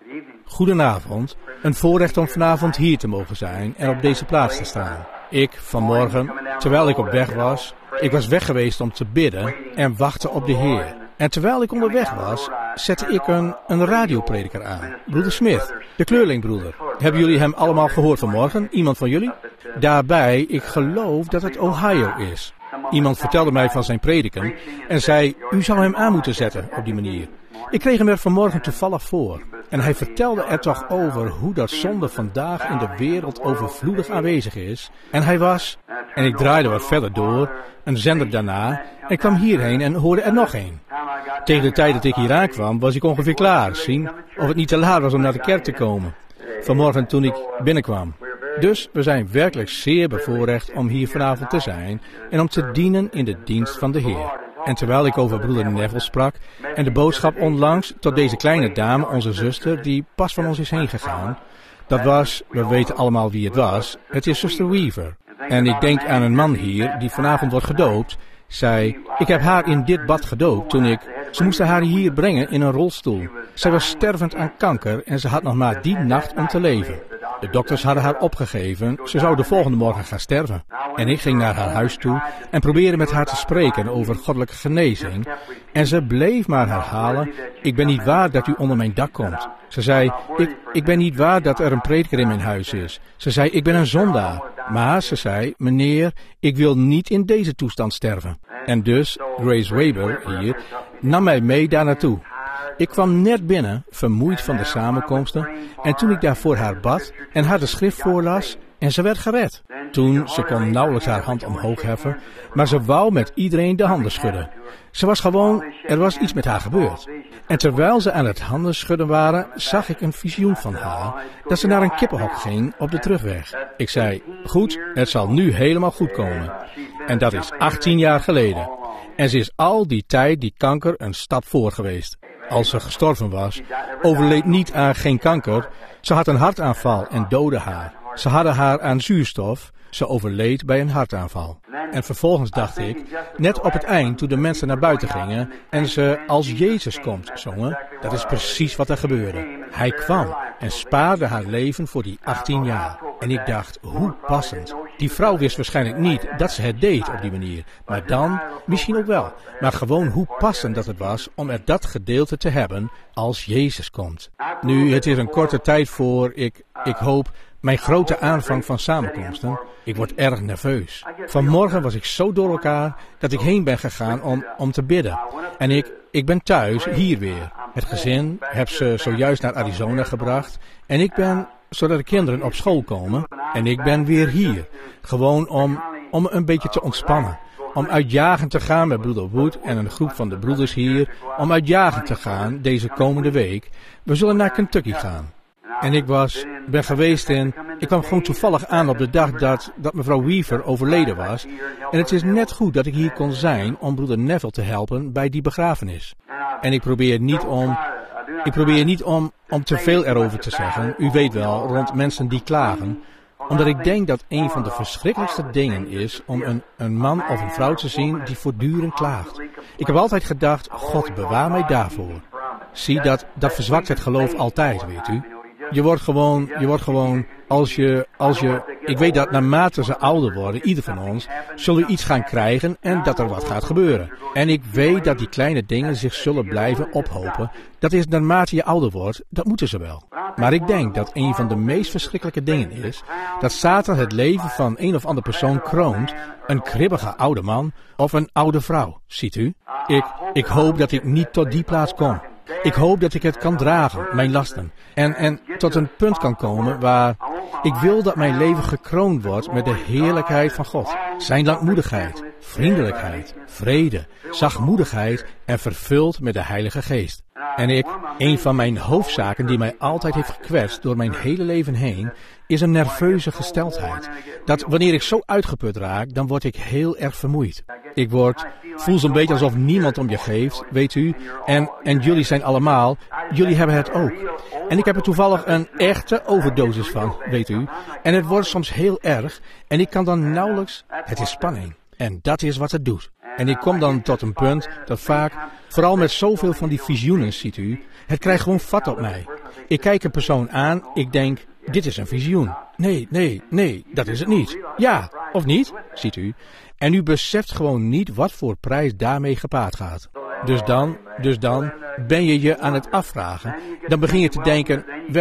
Goedenavond. Een voorrecht om vanavond hier te mogen zijn en op deze plaats te staan. Ik, vanmorgen, terwijl ik op weg was, ik was weg geweest om te bidden en wachten op de Heer. En terwijl ik onderweg was, zette ik een radioprediker aan. Broeder Smith, de kleurlingbroeder. Hebben jullie hem allemaal gehoord vanmorgen? Iemand van jullie? Daarbij, ik geloof dat het Ohio is. Iemand vertelde mij van zijn prediken en zei, u zou hem aan moeten zetten op die manier. Ik kreeg hem er vanmorgen toevallig voor. En hij vertelde er toch over hoe dat zonde vandaag in de wereld overvloedig aanwezig is. En hij was, en ik draaide wat verder door, een zender daarna, en kwam hierheen en hoorde er nog een. Tegen de tijd dat ik hier aankwam, was ik ongeveer klaar, zien of het niet te laat was om naar de kerk te komen. Vanmorgen toen ik binnenkwam. Dus we zijn werkelijk zeer bevoorrecht om hier vanavond te zijn en om te dienen in de dienst van de Heer. En terwijl ik over broeder Neville sprak en de boodschap onlangs tot deze kleine dame, onze zuster, die pas van ons is heen gegaan. Dat was, we weten allemaal wie het was, het is zuster Weaver. En ik denk aan een man hier die vanavond wordt gedoopt. Zij, ik heb haar in dit bad gedoopt toen ze moesten haar hier brengen in een rolstoel. Zij was stervend aan kanker en ze had nog maar die nacht om te leven. De dokters hadden haar opgegeven, ze zou de volgende morgen gaan sterven. En ik ging naar haar huis toe en probeerde met haar te spreken over goddelijke genezing. En ze bleef maar herhalen, ik ben niet waar dat u onder mijn dak komt. Ze zei, ik ben niet waar dat er een prediker in mijn huis is. Ze zei, ik ben een zondaar. Maar ze zei, meneer, ik wil niet in deze toestand sterven. En dus, Grace Weber hier, nam mij mee daar naartoe. Ik kwam net binnen, vermoeid van de samenkomsten, en toen ik daar voor haar bad en haar de schrift voorlas, en ze werd gered. Toen, ze kon nauwelijks haar hand omhoog heffen, maar ze wou met iedereen de handen schudden. Ze was gewoon, er was iets met haar gebeurd. En terwijl ze aan het handen schudden waren, zag ik een visioen van haar, dat ze naar een kippenhok ging op de terugweg. Ik zei, goed, het zal nu helemaal goed komen. En dat is 18 jaar geleden. En ze is al die tijd die kanker een stap voor geweest. Als ze gestorven was, overleed niet aan geen kanker. Ze had een hartaanval en doodde haar. Ze hadden haar aan zuurstof. Ze overleed bij een hartaanval. En vervolgens dacht ik, net op het eind toen de mensen naar buiten gingen en ze als Jezus komt zongen, dat is precies wat er gebeurde. Hij kwam en spaarde haar leven voor die 18 jaar. En ik dacht, hoe passend. Die vrouw wist waarschijnlijk niet dat ze het deed op die manier. Maar dan, misschien ook wel. Maar gewoon hoe passend dat het was om er dat gedeelte te hebben als Jezus komt. Nu, het is een korte tijd voor, ik hoop, mijn grote aanvang van samenkomsten. Ik word erg nerveus. Vanmorgen was ik zo door elkaar dat ik heen ben gegaan om te bidden. En ik ben thuis, hier weer. Het gezin heb ze zojuist naar Arizona gebracht. En ik ben, zodat de kinderen op school komen. En ik ben weer hier. Gewoon om een beetje te ontspannen. Om uitjagend te gaan met broeder Wood en een groep van de broeders hier. Om uitjagend te gaan deze komende week. We zullen naar Kentucky gaan. En ik ben geweest ik kwam gewoon toevallig aan op de dag dat mevrouw Weaver overleden was. En het is net goed dat ik hier kon zijn om broeder Neville te helpen bij die begrafenis. En ik probeer niet om te veel erover te zeggen, u weet wel, rond mensen die klagen. Omdat ik denk dat een van de verschrikkelijkste dingen is om een man of een vrouw te zien die voortdurend klaagt. Ik heb altijd gedacht, God bewaar mij daarvoor. Zie, dat verzwakt het geloof altijd, weet u. Je wordt gewoon, ik weet dat naarmate ze ouder worden, ieder van ons, zullen we iets gaan krijgen en dat er wat gaat gebeuren. En ik weet dat die kleine dingen zich zullen blijven ophopen. Dat is naarmate je ouder wordt, dat moeten ze wel. Maar ik denk dat een van de meest verschrikkelijke dingen is, dat Satan het leven van een of andere persoon kroont, een kribbige oude man of een oude vrouw, ziet u. Ik hoop dat ik niet tot die plaats kom. Ik hoop dat ik het kan dragen, mijn lasten. En tot een punt kan komen waar ik wil dat mijn leven gekroond wordt met de heerlijkheid van God. Zijn langmoedigheid, vriendelijkheid, vrede, zachtmoedigheid en vervuld met de Heilige Geest. En een van mijn hoofdzaken die mij altijd heeft gekwetst door mijn hele leven heen, is een nerveuze gesteldheid. Dat wanneer ik zo uitgeput raak, dan word ik heel erg vermoeid. Voel zo'n beetje alsof niemand om je geeft, weet u. En jullie zijn allemaal, jullie hebben het ook. En ik heb er toevallig een echte overdosis van, weet u. En het wordt soms heel erg. En ik kan dan nauwelijks, het is spanning. En dat is wat het doet. En ik kom dan tot een punt dat vaak, vooral met zoveel van die visioenen, ziet u, het krijgt gewoon vat op mij. Ik kijk een persoon aan, ik denk, dit is een visioen. Nee, dat is het niet. Ja, of niet, ziet u. En u beseft gewoon niet wat voor prijs daarmee gepaard gaat. Dus dan ben je je aan het afvragen. Dan begin je te denken,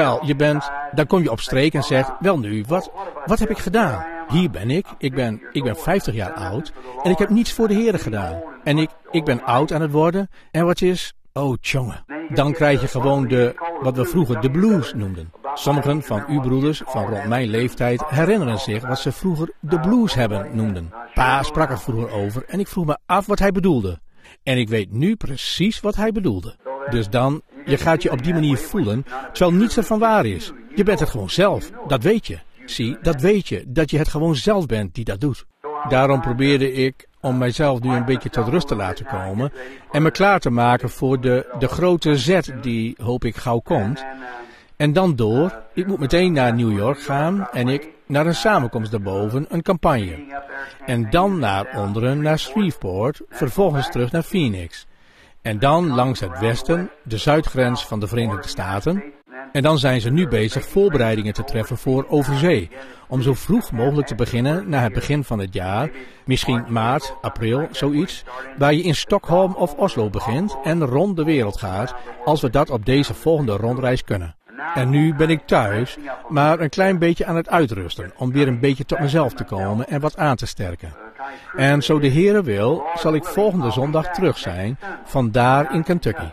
dan kom je op streek en zegt, wel nu, wat heb ik gedaan? Hier ben ik. Ik ben 50 jaar oud en ik heb niets voor de Heere gedaan. En ik ben oud aan het worden en wat is... Oh, tjonge. Dan krijg je gewoon wat we vroeger de blues noemden. Sommigen van uw broeders van rond mijn leeftijd herinneren zich wat ze vroeger de blues hebben noemden. Pa sprak er vroeger over en ik vroeg me af wat hij bedoelde. En ik weet nu precies wat hij bedoelde. Dus dan, je gaat je op die manier voelen, terwijl niets ervan waar is. Je bent het gewoon zelf, dat weet je. Zie, dat weet je, dat je het gewoon zelf bent die dat doet. Daarom probeerde ik om mijzelf nu een beetje tot rust te laten komen en me klaar te maken voor de grote zet die, hoop ik, gauw komt. En dan ik moet meteen naar New York gaan en ik naar een samenkomst daarboven, een campagne. En dan naar onderen naar Shreveport, vervolgens terug naar Phoenix. En dan langs het westen, de zuidgrens van de Verenigde Staten. En dan zijn ze nu bezig voorbereidingen te treffen voor overzee. Om zo vroeg mogelijk te beginnen na het begin van het jaar, misschien maart, april, zoiets, waar je in Stockholm of Oslo begint en rond de wereld gaat, als we dat op deze volgende rondreis kunnen. En nu ben ik thuis, maar een klein beetje aan het uitrusten, om weer een beetje tot mezelf te komen en wat aan te sterken. En zo de Heere wil, zal ik volgende zondag terug zijn, vandaar in Kentucky.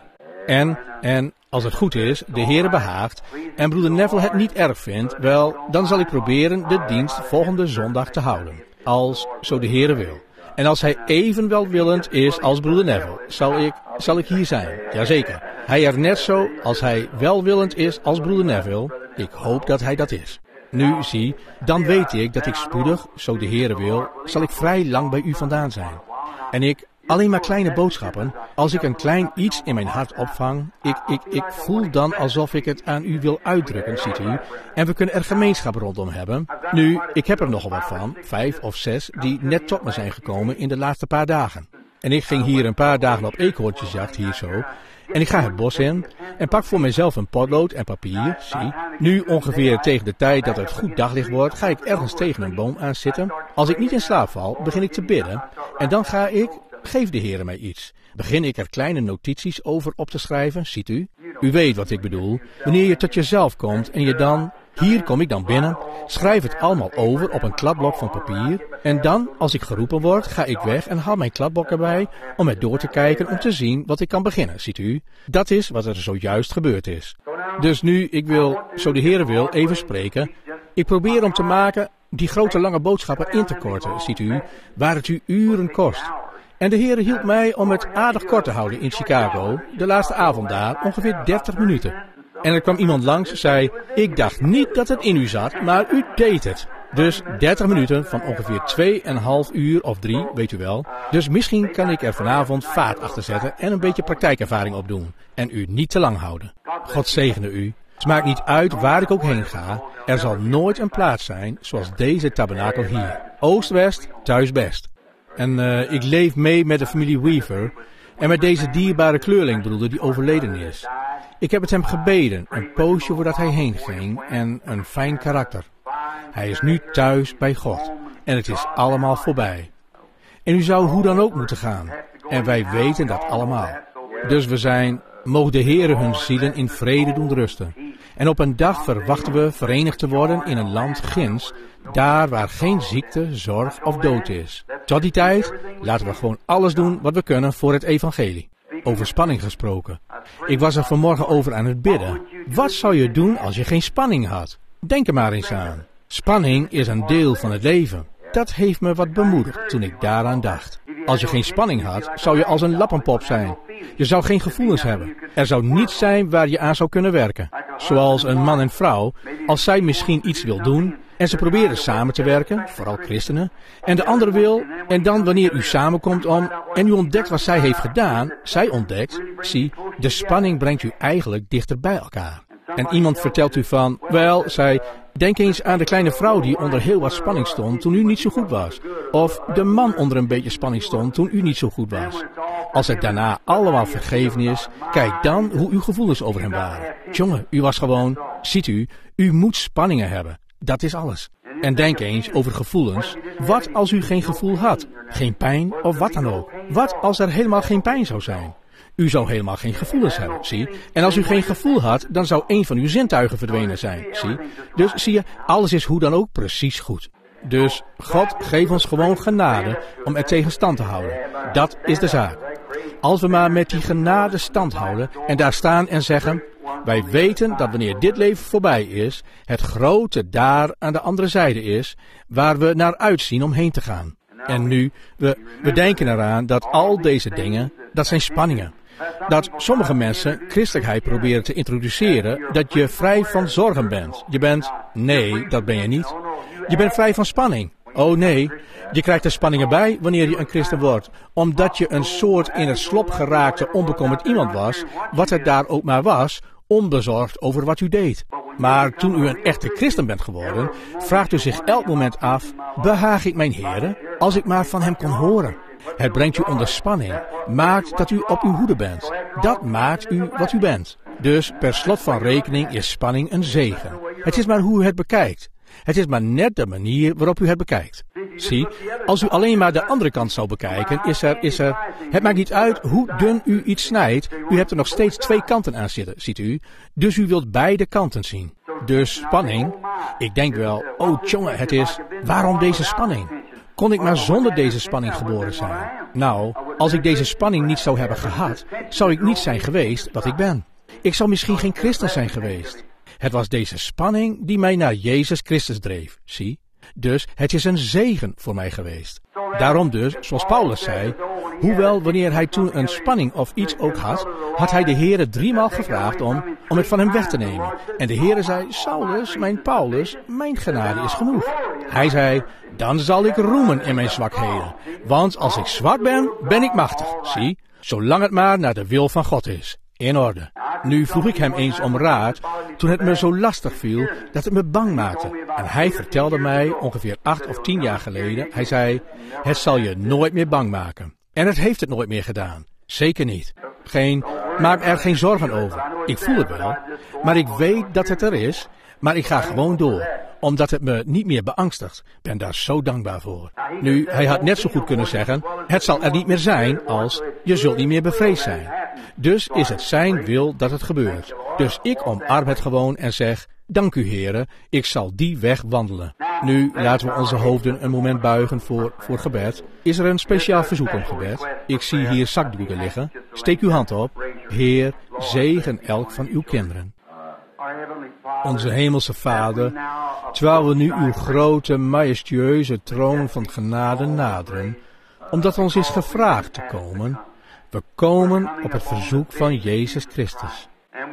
En als het goed is, de Heere behaagt, en broeder Neville het niet erg vindt, wel, dan zal ik proberen de dienst volgende zondag te houden. Als zo de Heere wil. En als hij even welwillend is als broeder Neville, zal ik hier zijn. Jazeker. Hij er net zo als hij welwillend is als broeder Neville. Ik hoop dat hij dat is. Nu, zie, dan weet ik dat ik spoedig, zo de Heere wil, zal ik vrij lang bij u vandaan zijn. En ik, alleen maar kleine boodschappen, als ik een klein iets in mijn hart opvang, ik voel dan alsof ik het aan u wil uitdrukken, ziet u, en we kunnen er gemeenschap rondom hebben. Nu, ik heb er nogal wat van, 5 of 6, die net tot me zijn gekomen in de laatste paar dagen. En ik ging hier een paar dagen op eekhoortjesjacht hier zo, en ik ga het bos in en pak voor mezelf een potlood en papier, zie. Nu ongeveer tegen de tijd dat het goed daglicht wordt, ga ik ergens tegen een boom aan zitten. Als ik niet in slaap val, begin ik te bidden en dan geef de Heere mij iets. Begin ik er kleine notities over op te schrijven, ziet u? U weet wat ik bedoel. Wanneer je tot jezelf komt en je dan, hier kom ik dan binnen, schrijf het allemaal over op een kladblok van papier. En dan, als ik geroepen word, ga ik weg en haal mijn kladblok erbij om het door te kijken om te zien wat ik kan beginnen, ziet u? Dat is wat er zojuist gebeurd is. Dus nu, ik wil, zo de Heere wil, even spreken. Ik probeer om te maken die grote lange boodschappen in te korten, ziet u, waar het u uren kost. En de Heere hielp mij om het aardig kort te houden in Chicago, de laatste avond daar, ongeveer 30 minuten. En er kwam iemand langs, zei, ik dacht niet dat het in u zat, maar u deed het. Dus 30 minuten van ongeveer 2,5 uur of 3, weet u wel. Dus misschien kan ik er vanavond vaart achter zetten en een beetje praktijkervaring opdoen. En u niet te lang houden. God zegene u. Het maakt niet uit waar ik ook heen ga. Er zal nooit een plaats zijn zoals deze tabernakel hier. Oost-West, thuis best. En ik leef mee met de familie Weaver en met deze dierbare kleurlingbroeder die overleden is. Ik heb het hem gebeden, een poosje voordat hij heen ging en een fijn karakter. Hij is nu thuis bij God en het is allemaal voorbij. En u zou hoe dan ook moeten gaan. En wij weten dat allemaal. Dus mogen de Heere hun zielen in vrede doen rusten. En op een dag verwachten we verenigd te worden in een land ginds, daar waar geen ziekte, zorg of dood is. Tot die tijd laten we gewoon alles doen wat we kunnen voor het evangelie. Over spanning gesproken. Ik was er vanmorgen over aan het bidden. Wat zou je doen als je geen spanning had? Denk er maar eens aan. Spanning is een deel van het leven. Dat heeft me wat bemoedigd toen ik daaraan dacht. Als je geen spanning had, zou je als een lappenpop zijn. Je zou geen gevoelens hebben. Er zou niets zijn waar je aan zou kunnen werken. Zoals een man en vrouw, als zij misschien iets wil doen en ze proberen samen te werken, vooral christenen, en de andere wil, en dan wanneer u samenkomt en u ontdekt wat zij heeft gedaan, zij ontdekt, zie, de spanning brengt u eigenlijk dichter bij elkaar. En iemand vertelt u van, wel, denk eens aan de kleine vrouw die onder heel wat spanning stond toen u niet zo goed was. Of de man onder een beetje spanning stond toen u niet zo goed was. Als het daarna allemaal vergeven is, kijk dan hoe uw gevoelens over hem waren. Jongen, u was gewoon, ziet u moet spanningen hebben. Dat is alles. En denk eens over gevoelens. Wat als u geen gevoel had? Geen pijn of wat dan ook? Wat als er helemaal geen pijn zou zijn? U zou helemaal geen gevoelens hebben, zie. En als u geen gevoel had, dan zou een van uw zintuigen verdwenen zijn, zie. Dus zie je, alles is hoe dan ook precies goed. Dus God geeft ons gewoon genade om er tegen stand te houden. Dat is de zaak. Als we maar met die genade stand houden en daar staan en zeggen, wij weten dat wanneer dit leven voorbij is, het grote daar aan de andere zijde is, waar we naar uitzien om heen te gaan. En nu, we denken eraan dat al deze dingen, dat zijn spanningen. Dat sommige mensen christelijkheid proberen te introduceren, dat je vrij van zorgen bent. Nee, dat ben je niet. Je bent vrij van spanning. Oh nee, je krijgt er spanningen bij wanneer je een christen wordt, omdat je een soort in het slop geraakte onbekommerd iemand was, wat het daar ook maar was, onbezorgd over wat u deed. Maar toen u een echte christen bent geworden, vraagt u zich elk moment af, behaag ik mijn Heere, als ik maar van hem kon horen. Het brengt u onder spanning, maakt dat u op uw hoede bent. Dat maakt u wat u bent. Dus per slot van rekening is spanning een zegen. Het is maar hoe u het bekijkt. Het is maar net de manier waarop u het bekijkt. Zie, als u alleen maar de andere kant zou bekijken, is er... Het maakt niet uit hoe dun u iets snijdt, u hebt er nog steeds twee kanten aan zitten, ziet u. Dus u wilt beide kanten zien. Dus spanning, ik denk wel, oh jongen, het is... Waarom deze spanning? Kon ik maar zonder deze spanning geboren zijn? Nou, als ik deze spanning niet zou hebben gehad, zou ik niet zijn geweest wat ik ben. Ik zou misschien geen christen zijn geweest. Het was deze spanning die mij naar Jezus Christus dreef, zie. Dus het is een zegen voor mij geweest. Daarom dus, zoals Paulus zei, hoewel wanneer hij toen een spanning of iets ook had hij de Heere 3 maal gevraagd om het van hem weg te nemen. En de Heere zei, Saulus, mijn Paulus, mijn genade is genoeg. Hij zei, dan zal ik roemen in mijn zwakheden. Want als ik zwak ben, ben ik machtig, zie. Zolang het maar naar de wil van God is. In orde. Nu vroeg ik hem eens om raad, toen het me zo lastig viel, dat het me bang maakte. En hij vertelde mij, ongeveer 8 of 10 jaar geleden, hij zei, het zal je nooit meer bang maken. En het heeft het nooit meer gedaan. Zeker niet. Maak er geen zorgen over. Ik voel het wel, maar ik weet dat het er is, maar ik ga gewoon door. Omdat het me niet meer beangstigt. Ben daar zo dankbaar voor. Nu, hij had net zo goed kunnen zeggen, het zal er niet meer zijn als, je zult niet meer bevreesd zijn. Dus is het zijn wil dat het gebeurt. Dus ik omarm het gewoon en zeg, dank u Heere, ik zal die weg wandelen. Nu laten we onze hoofden een moment buigen voor gebed. Is er een speciaal verzoek om gebed? Ik zie hier zakdoeken liggen. Steek uw hand op. Heer, zegen elk van uw kinderen. Onze hemelse Vader, terwijl we nu uw grote, majestueuze troon van genade naderen, omdat ons is gevraagd te komen, we komen op het verzoek van Jezus Christus.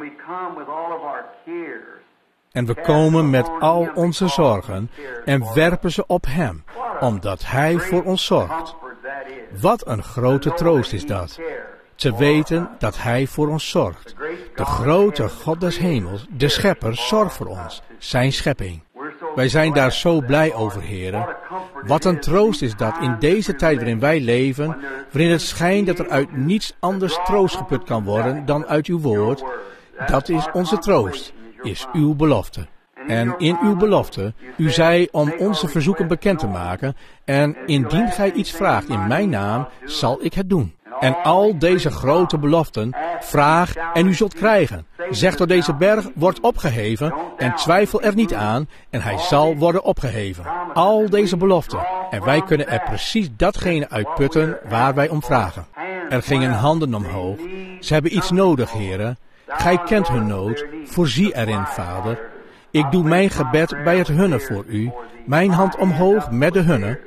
En we komen met al onze zorgen en werpen ze op Hem, omdat Hij voor ons zorgt. Wat een grote troost is dat, te weten dat Hij voor ons zorgt. De grote God des hemels, de Schepper, zorgt voor ons, zijn schepping. Wij zijn daar zo blij over, Heren. Wat een troost is dat in deze tijd waarin wij leven, waarin het schijnt dat er uit niets anders troost geput kan worden dan uit uw woord. Dat is onze troost, is uw belofte. En in uw belofte, u zei om onze verzoeken bekend te maken, en indien gij iets vraagt in mijn naam, zal ik het doen. En al deze grote beloften, vraag en u zult krijgen. Zeg door deze berg, wordt opgeheven, en twijfel er niet aan, en hij zal worden opgeheven. Al deze beloften, en wij kunnen er precies datgene uitputten waar wij om vragen. Er gingen handen omhoog. Ze hebben iets nodig, Heere. Gij kent hun nood, voorzie erin, Vader. Ik doe mijn gebed bij het hunne voor u, mijn hand omhoog met de hunne.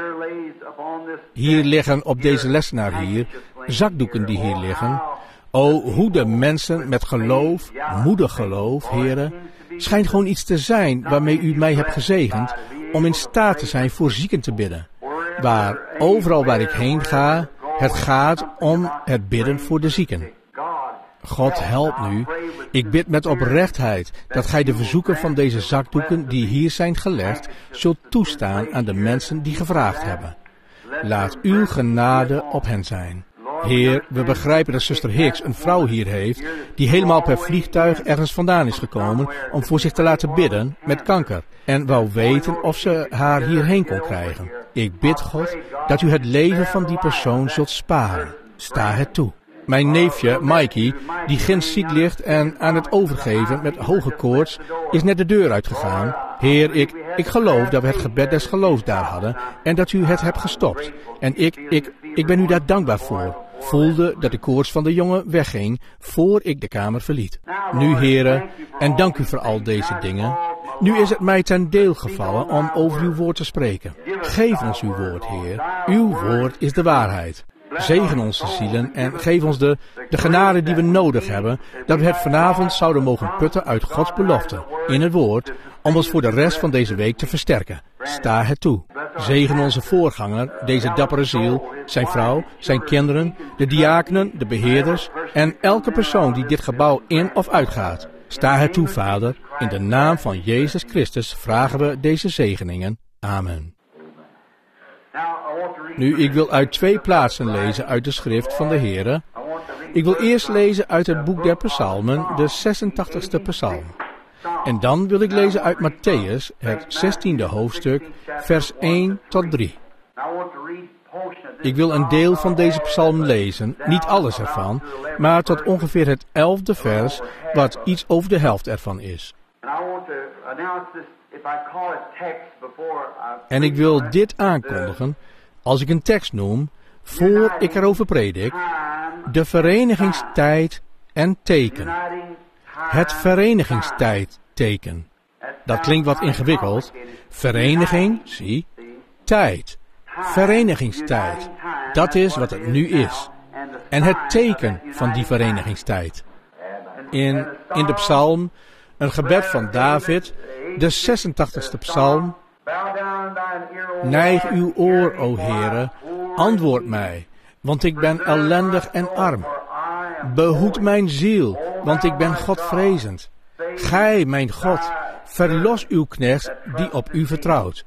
Hier liggen op deze lessenaar hier, zakdoeken die hier liggen. O, hoe de mensen met geloof, moedig geloof, Heere, schijnt gewoon iets te zijn waarmee u mij hebt gezegend, om in staat te zijn voor zieken te bidden. Overal waar ik heen ga, het gaat om het bidden voor de zieken. God, help nu. Ik bid met oprechtheid dat gij de verzoeken van deze zakdoeken die hier zijn gelegd, zult toestaan aan de mensen die gevraagd hebben. Laat uw genade op hen zijn. Heer, we begrijpen dat zuster Hicks een vrouw hier heeft, die helemaal per vliegtuig ergens vandaan is gekomen om voor zich te laten bidden met kanker. En wou weten of ze haar hierheen kon krijgen. Ik bid God dat u het leven van die persoon zult sparen. Sta het toe. Mijn neefje, Mikey, die ginds ziek ligt en aan het overgeven met hoge koorts, is net de deur uitgegaan. Heer, ik geloof dat we het gebed des geloofs daar hadden en dat u het hebt gestopt. En ik ben u daar dankbaar voor. Voelde dat de koorts van de jongen wegging voor ik de kamer verliet. Nu, heren, en dank u voor al deze dingen. Nu is het mij ten deel gevallen om over uw woord te spreken. Geef ons uw woord, Heer. Uw woord is de waarheid. Zegen onze zielen en geef ons de genade die we nodig hebben, dat we het vanavond zouden mogen putten uit Gods belofte in het woord, om ons voor de rest van deze week te versterken. Sta het toe. Zegen onze voorganger, deze dappere ziel, zijn vrouw, zijn kinderen, de diakenen, de beheerders en elke persoon die dit gebouw in of uitgaat. Sta het toe, Vader. In de naam van Jezus Christus vragen we deze zegeningen. Amen. Nu, ik wil uit 2 plaatsen lezen uit de schrift van de Heere. Ik wil eerst lezen uit het boek der Psalmen, de 86e psalm. En dan wil ik lezen uit Mattheüs, het 16e hoofdstuk, vers 1 tot 3. Ik wil een deel van deze psalm lezen, niet alles ervan, maar tot ongeveer het 11e vers, wat iets over de helft ervan is. En ik wil dit aankondigen, als ik een tekst noem, voor ik erover predik, de verenigingstijd en teken. Het verenigingstijdteken. Dat klinkt wat ingewikkeld. Vereniging, zie, tijd. Verenigingstijd. Dat is wat het nu is. En het teken van die verenigingstijd. In de psalm, een gebed van David, de 86e psalm. Neig uw oor, o Heere, antwoord mij, want ik ben ellendig en arm. Behoed mijn ziel, want ik ben Godvrezend. Gij, mijn God, verlos uw knecht die op u vertrouwt.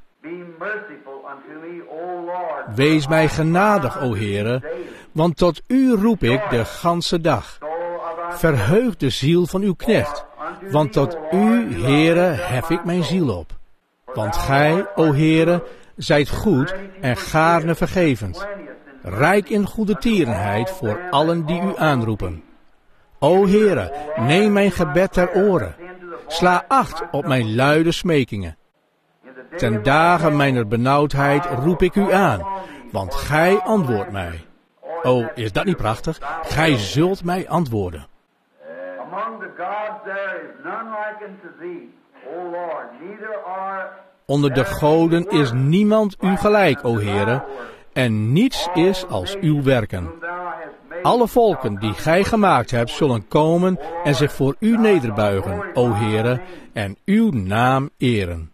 Wees mij genadig, o Heere, want tot u roep ik de ganse dag. Verheug de ziel van uw knecht, want tot u, Heere, hef ik mijn ziel op. Want gij, o Heere, zijt goed en gaarne vergevend, rijk in goede tierenheid voor allen die u aanroepen. O Heere, neem mijn gebed ter oren. Sla acht op mijn luide smekingen. Ten dagen mijner benauwdheid roep ik u aan, want gij antwoordt mij. O, is dat niet prachtig? Gij zult mij antwoorden. Onder de goden is niemand u gelijk, o Heere, en niets is als uw werken. Alle volken die gij gemaakt hebt, zullen komen en zich voor u nederbuigen, o Heere, en uw naam eren.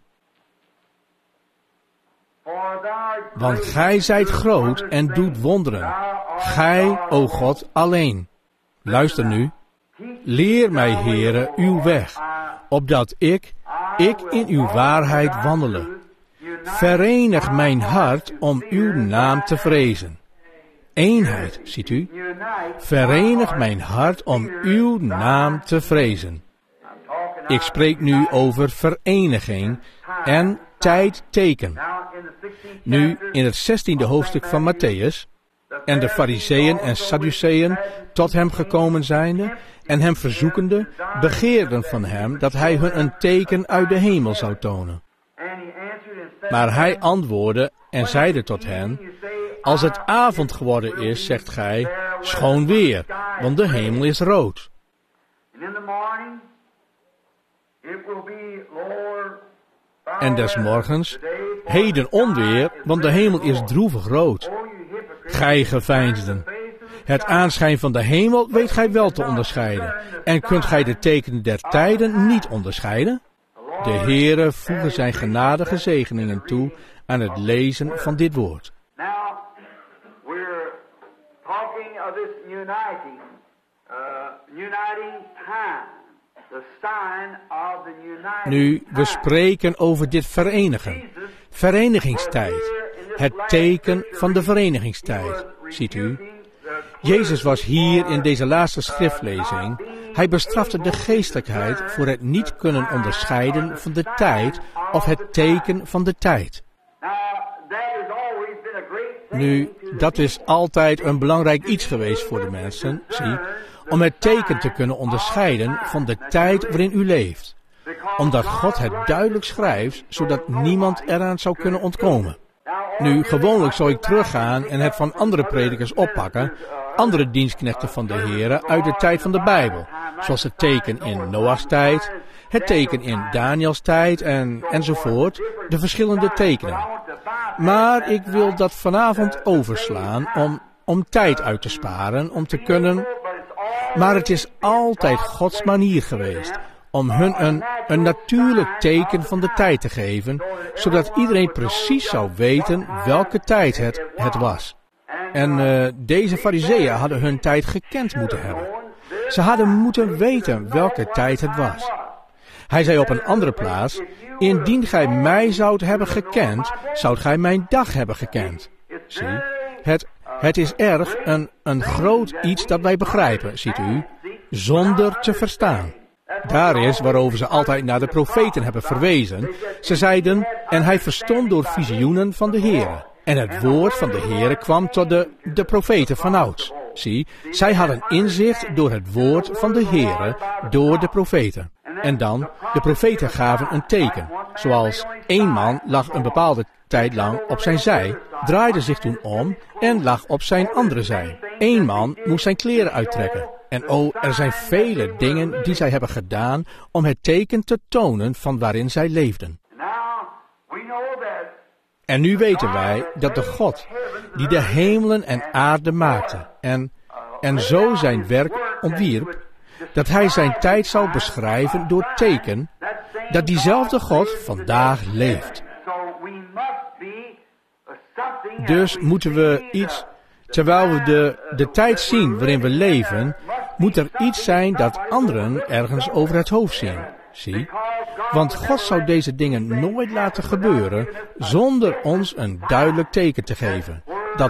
Want gij zijt groot en doet wonderen. Gij, o God, alleen. Luister nu. Leer mij, Heere, uw weg, opdat ik in uw waarheid wandele. Verenig mijn hart om uw naam te vrezen. Eenheid, ziet u? Verenig mijn hart om uw naam te vrezen. Ik spreek nu over vereniging en tijdteken. Nu in het 16e hoofdstuk van Mattheüs, en de Farizeeën en Sadduceeën tot hem gekomen zijnde, en hem verzoekende, begeerden van hem dat hij hun een teken uit de hemel zou tonen. Maar hij antwoordde en zeide tot hen, als het avond geworden is, zegt gij, schoon weer, want de hemel is rood. En des morgens, heden onweer, want de hemel is droevig rood. Gij geveinsden. Het aanschijn van de hemel weet gij wel te onderscheiden. En kunt gij de tekenen der tijden niet onderscheiden? De Heere voege zijn genadige zegeningen toe aan het lezen van dit woord. Nu, we spreken over dit verenigen. Verenigingstijd. Het teken van de verenigingstijd. Ziet u? Jezus was hier in deze laatste schriftlezing. Hij bestrafte de geestelijkheid voor het niet kunnen onderscheiden van de tijd of het teken van de tijd. Nu, dat is altijd een belangrijk iets geweest voor de mensen, zie, om het teken te kunnen onderscheiden van de tijd waarin u leeft. Omdat God het duidelijk schrijft, zodat niemand eraan zou kunnen ontkomen. Nu, gewoonlijk zou ik teruggaan en het van andere predikers oppakken, andere dienstknechten van de Heere uit de tijd van de Bijbel, zoals het teken in Noachs tijd, het teken in Daniels tijd enzovoort, de verschillende tekenen. Maar ik wil dat vanavond overslaan om tijd uit te sparen, om te kunnen. Maar het is altijd Gods manier geweest om hun een natuurlijk teken van de tijd te geven, zodat iedereen precies zou weten welke tijd het was. En deze farizeeën hadden hun tijd gekend moeten hebben. Ze hadden moeten weten welke tijd het was. Hij zei op een andere plaats, indien gij mij zoudt hebben gekend, zoudt gij mijn dag hebben gekend. Zie, het is erg een groot iets dat wij begrijpen, ziet u, zonder te verstaan. Daar is waarover ze altijd naar de profeten hebben verwezen. Ze zeiden, en hij verstond door visioenen van de Heere. En het woord van de Heere kwam tot de profeten vanouds. Zie, zij hadden inzicht door het woord van de Heere, door de profeten. En dan, de profeten gaven een teken. Zoals één man lag een bepaalde tijd lang op zijn zij, draaide zich toen om en lag op zijn andere zij. Eén man moest zijn kleren uittrekken. En er zijn vele dingen die zij hebben gedaan om het teken te tonen van waarin zij leefden. En nu weten wij dat de God, die de hemelen en aarde maakte en zo zijn werk ontwierp, dat hij zijn tijd zou beschrijven door teken, dat diezelfde God vandaag leeft. Dus moeten we iets, terwijl we de tijd zien waarin we leven, moet er iets zijn dat anderen ergens over het hoofd zien. Zie? Want God zou deze dingen nooit laten gebeuren zonder ons een duidelijk teken te geven.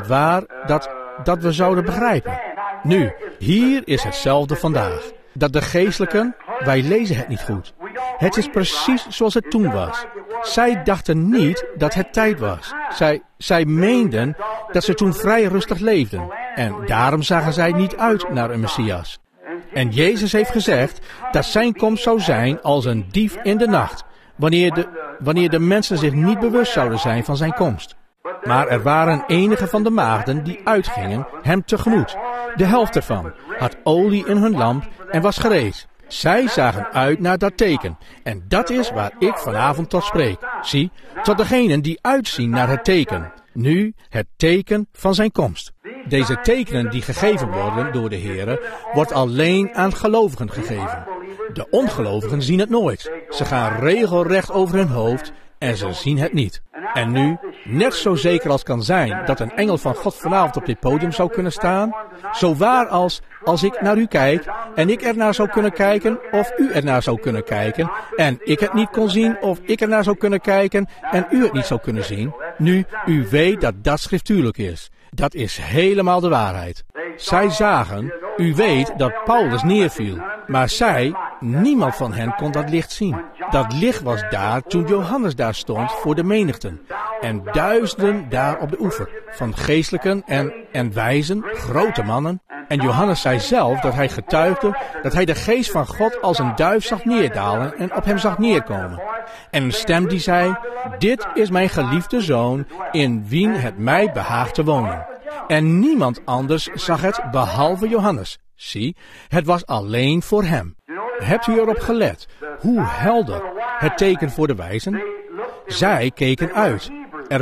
Dat we zouden begrijpen. Nu, hier is hetzelfde vandaag. Dat de geestelijken, wij lezen het niet goed. Het is precies zoals het toen was. Zij dachten niet dat het tijd was. Zij meenden dat ze toen vrij rustig leefden. En daarom zagen zij niet uit naar een Messias. En Jezus heeft gezegd dat zijn komst zou zijn als een dief in de nacht, wanneer de mensen zich niet bewust zouden zijn van zijn komst. Maar er waren enige van de maagden die uitgingen hem tegemoet. De helft ervan had olie in hun lamp en was gereed. Zij zagen uit naar dat teken. En dat is waar ik vanavond tot spreek. Zie, tot degenen die uitzien naar het teken. Nu het teken van zijn komst. Deze tekenen die gegeven worden door de Heere, wordt alleen aan gelovigen gegeven. De ongelovigen zien het nooit. Ze gaan regelrecht over hun hoofd en ze zien het niet. En nu, net zo zeker als kan zijn dat een engel van God vanavond op dit podium zou kunnen staan, zo waar als ik naar u kijk en ik ernaar zou kunnen kijken of u ernaar zou kunnen kijken en ik het niet kon zien of ik ernaar zou kunnen kijken en u het niet zou kunnen zien. Nu, u weet dat dat schriftuurlijk is. Dat is helemaal de waarheid. Zij zagen, u weet dat Paulus neerviel, maar niemand van hen kon dat licht zien. Dat licht was daar toen Johannes daar stond voor de menigten. En duizenden daar op de oever, van geestelijken en wijzen, grote mannen. En Johannes zei zelf dat hij getuigde dat hij de geest van God als een duif zag neerdalen en op hem zag neerkomen. En een stem die zei, dit is mijn geliefde zoon, in wien het mij behaagt te wonen. En niemand anders zag het behalve Johannes. Zie, het was alleen voor hem. Hebt u erop gelet hoe helder het teken voor de wijzen? Zij keken uit.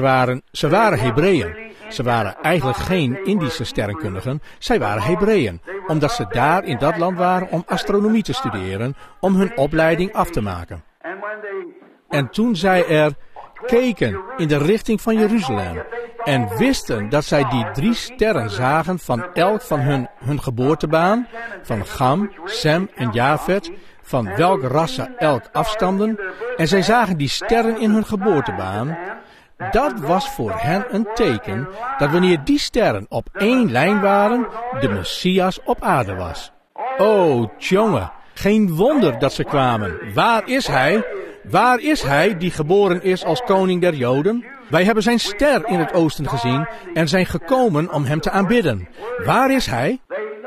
Ze waren Hebreeën. Ze waren eigenlijk geen Indische sterrenkundigen. Zij waren Hebreeën, omdat ze daar in dat land waren om astronomie te studeren, om hun opleiding af te maken. En toen zij keken in de richting van Jeruzalem en wisten dat zij die 3 sterren zagen van elk van hun geboortebaan, van Cham, Sem en Jafet, van welk ras ze elk afstamden, en zij zagen die sterren in hun geboortebaan. Dat was voor hen een teken dat wanneer die sterren op 1 lijn waren, de Messias op aarde was. O, jongen, geen wonder dat ze kwamen. Waar is hij? Waar is hij die geboren is als koning der Joden? Wij hebben zijn ster in het oosten gezien en zijn gekomen om hem te aanbidden. Waar is hij?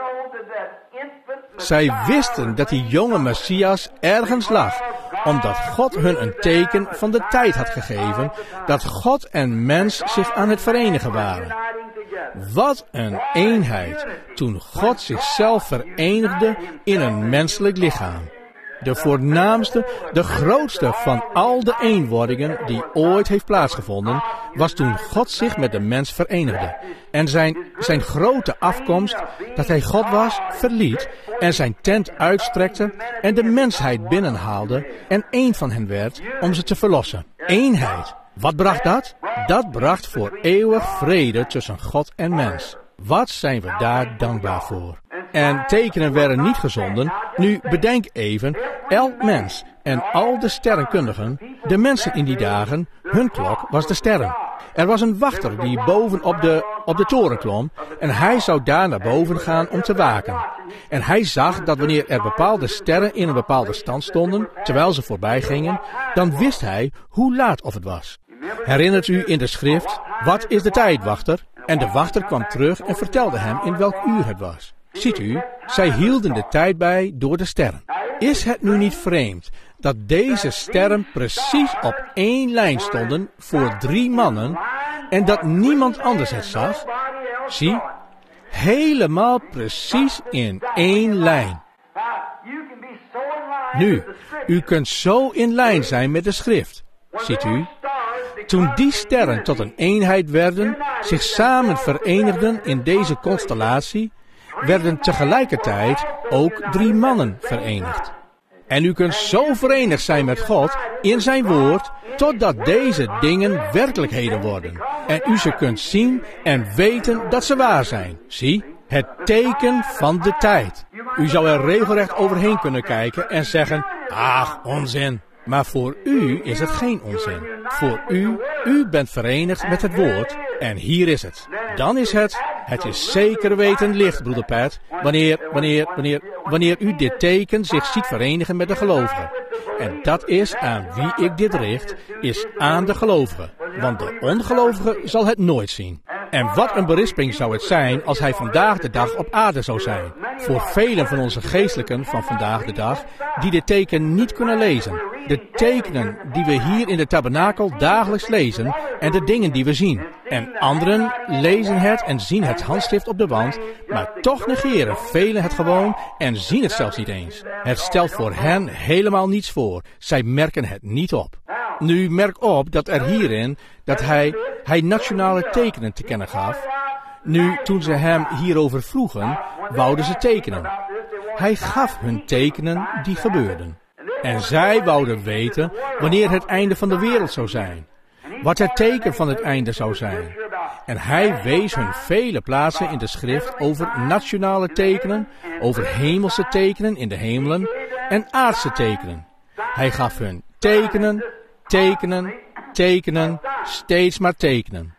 Zij wisten dat die jonge Messias ergens lag, omdat God hun een teken van de tijd had gegeven, dat God en mens zich aan het verenigen waren. Wat een eenheid, toen God zichzelf verenigde in een menselijk lichaam. De voornaamste, de grootste van al de eenwordingen die ooit heeft plaatsgevonden, was toen God zich met de mens verenigde. En zijn grote afkomst, dat hij God was, verliet en zijn tent uitstrekte en de mensheid binnenhaalde en één van hen werd om ze te verlossen. Eenheid. Wat bracht dat? Dat bracht voor eeuwig vrede tussen God en mens. Wat zijn we daar dankbaar voor? En tekenen werden niet gezonden. Nu bedenk even, elk mens en al de sterrenkundigen, de mensen in die dagen, hun klok was de sterren. Er was een wachter die boven op de toren klom en hij zou daar naar boven gaan om te waken. En hij zag dat wanneer er bepaalde sterren in een bepaalde stand stonden, terwijl ze voorbij gingen, dan wist hij hoe laat of het was. Herinnert u in de schrift, wat is de tijd, wachter? En de wachter kwam terug en vertelde hem in welk uur het was. Ziet u, zij hielden de tijd bij door de sterren. Is het nu niet vreemd dat deze sterren precies op 1 lijn stonden voor 3 mannen en dat niemand anders het zag? Zie, helemaal precies in 1 lijn. Nu, u kunt zo in lijn zijn met de schrift. Ziet u? Toen die sterren tot een eenheid werden, zich samen verenigden in deze constellatie, werden tegelijkertijd ook 3 mannen verenigd. En u kunt zo verenigd zijn met God in zijn woord, totdat deze dingen werkelijkheden worden. En u ze kunt zien en weten dat ze waar zijn. Zie, het teken van de tijd. U zou er regelrecht overheen kunnen kijken en zeggen, ach, onzin. Maar voor u is het geen onzin. Voor u bent verenigd met het woord en hier is het. Dan is het is zeker weten licht, broeder Pat, wanneer u dit teken zich ziet verenigen met de gelovigen. En dat is aan wie ik dit richt, is aan de gelovigen. Want de ongelovige zal het nooit zien. En wat een berisping zou het zijn als hij vandaag de dag op aarde zou zijn. Voor velen van onze geestelijken van vandaag de dag, die dit teken niet kunnen lezen. De tekenen die we hier in de tabernakel dagelijks lezen en de dingen die we zien. En anderen lezen het en zien het handschrift op de wand, maar toch negeren velen het gewoon en zien het zelfs niet eens. Het stelt voor hen helemaal niets voor. Zij merken het niet op. Nu merk op dat er hierin, dat hij nationale tekenen te kennen gaf. Nu, toen ze hem hierover vroegen, wouden ze tekenen. Hij gaf hun tekenen die gebeurden. En zij wouden weten wanneer het einde van de wereld zou zijn. Wat het teken van het einde zou zijn. En hij wees hun vele plaatsen in de schrift over nationale tekenen, over hemelse tekenen in de hemelen en aardse tekenen. Hij gaf hun tekenen, tekenen, tekenen, steeds maar tekenen.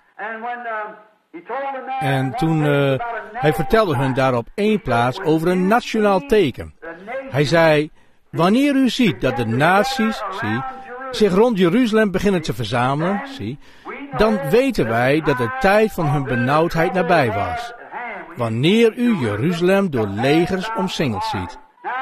En toen hij vertelde hun daar op 1 plaats over een nationaal teken. Hij zei, wanneer u ziet dat de naties, zich rond Jeruzalem beginnen te verzamelen, dan weten wij dat de tijd van hun benauwdheid nabij was. Wanneer u Jeruzalem door legers omsingeld ziet.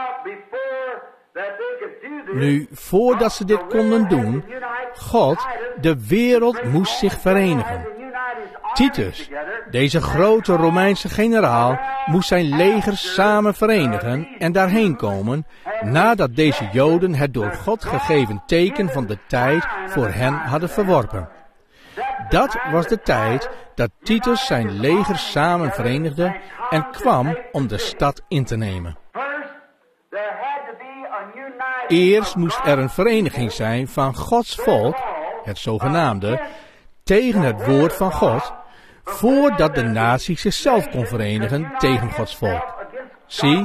Nu, voordat ze dit konden doen, God, de wereld moest zich verenigen. Titus, deze grote Romeinse generaal, moest zijn legers samen verenigen en daarheen komen, nadat deze Joden het door God gegeven teken van de tijd voor hen hadden verworpen. Dat was de tijd dat Titus zijn legers samen verenigde en kwam om de stad in te nemen. Eerst moest er een vereniging zijn van Gods volk, het zogenaamde, tegen het woord van God, voordat de natie zichzelf kon verenigen tegen Gods volk. Zie,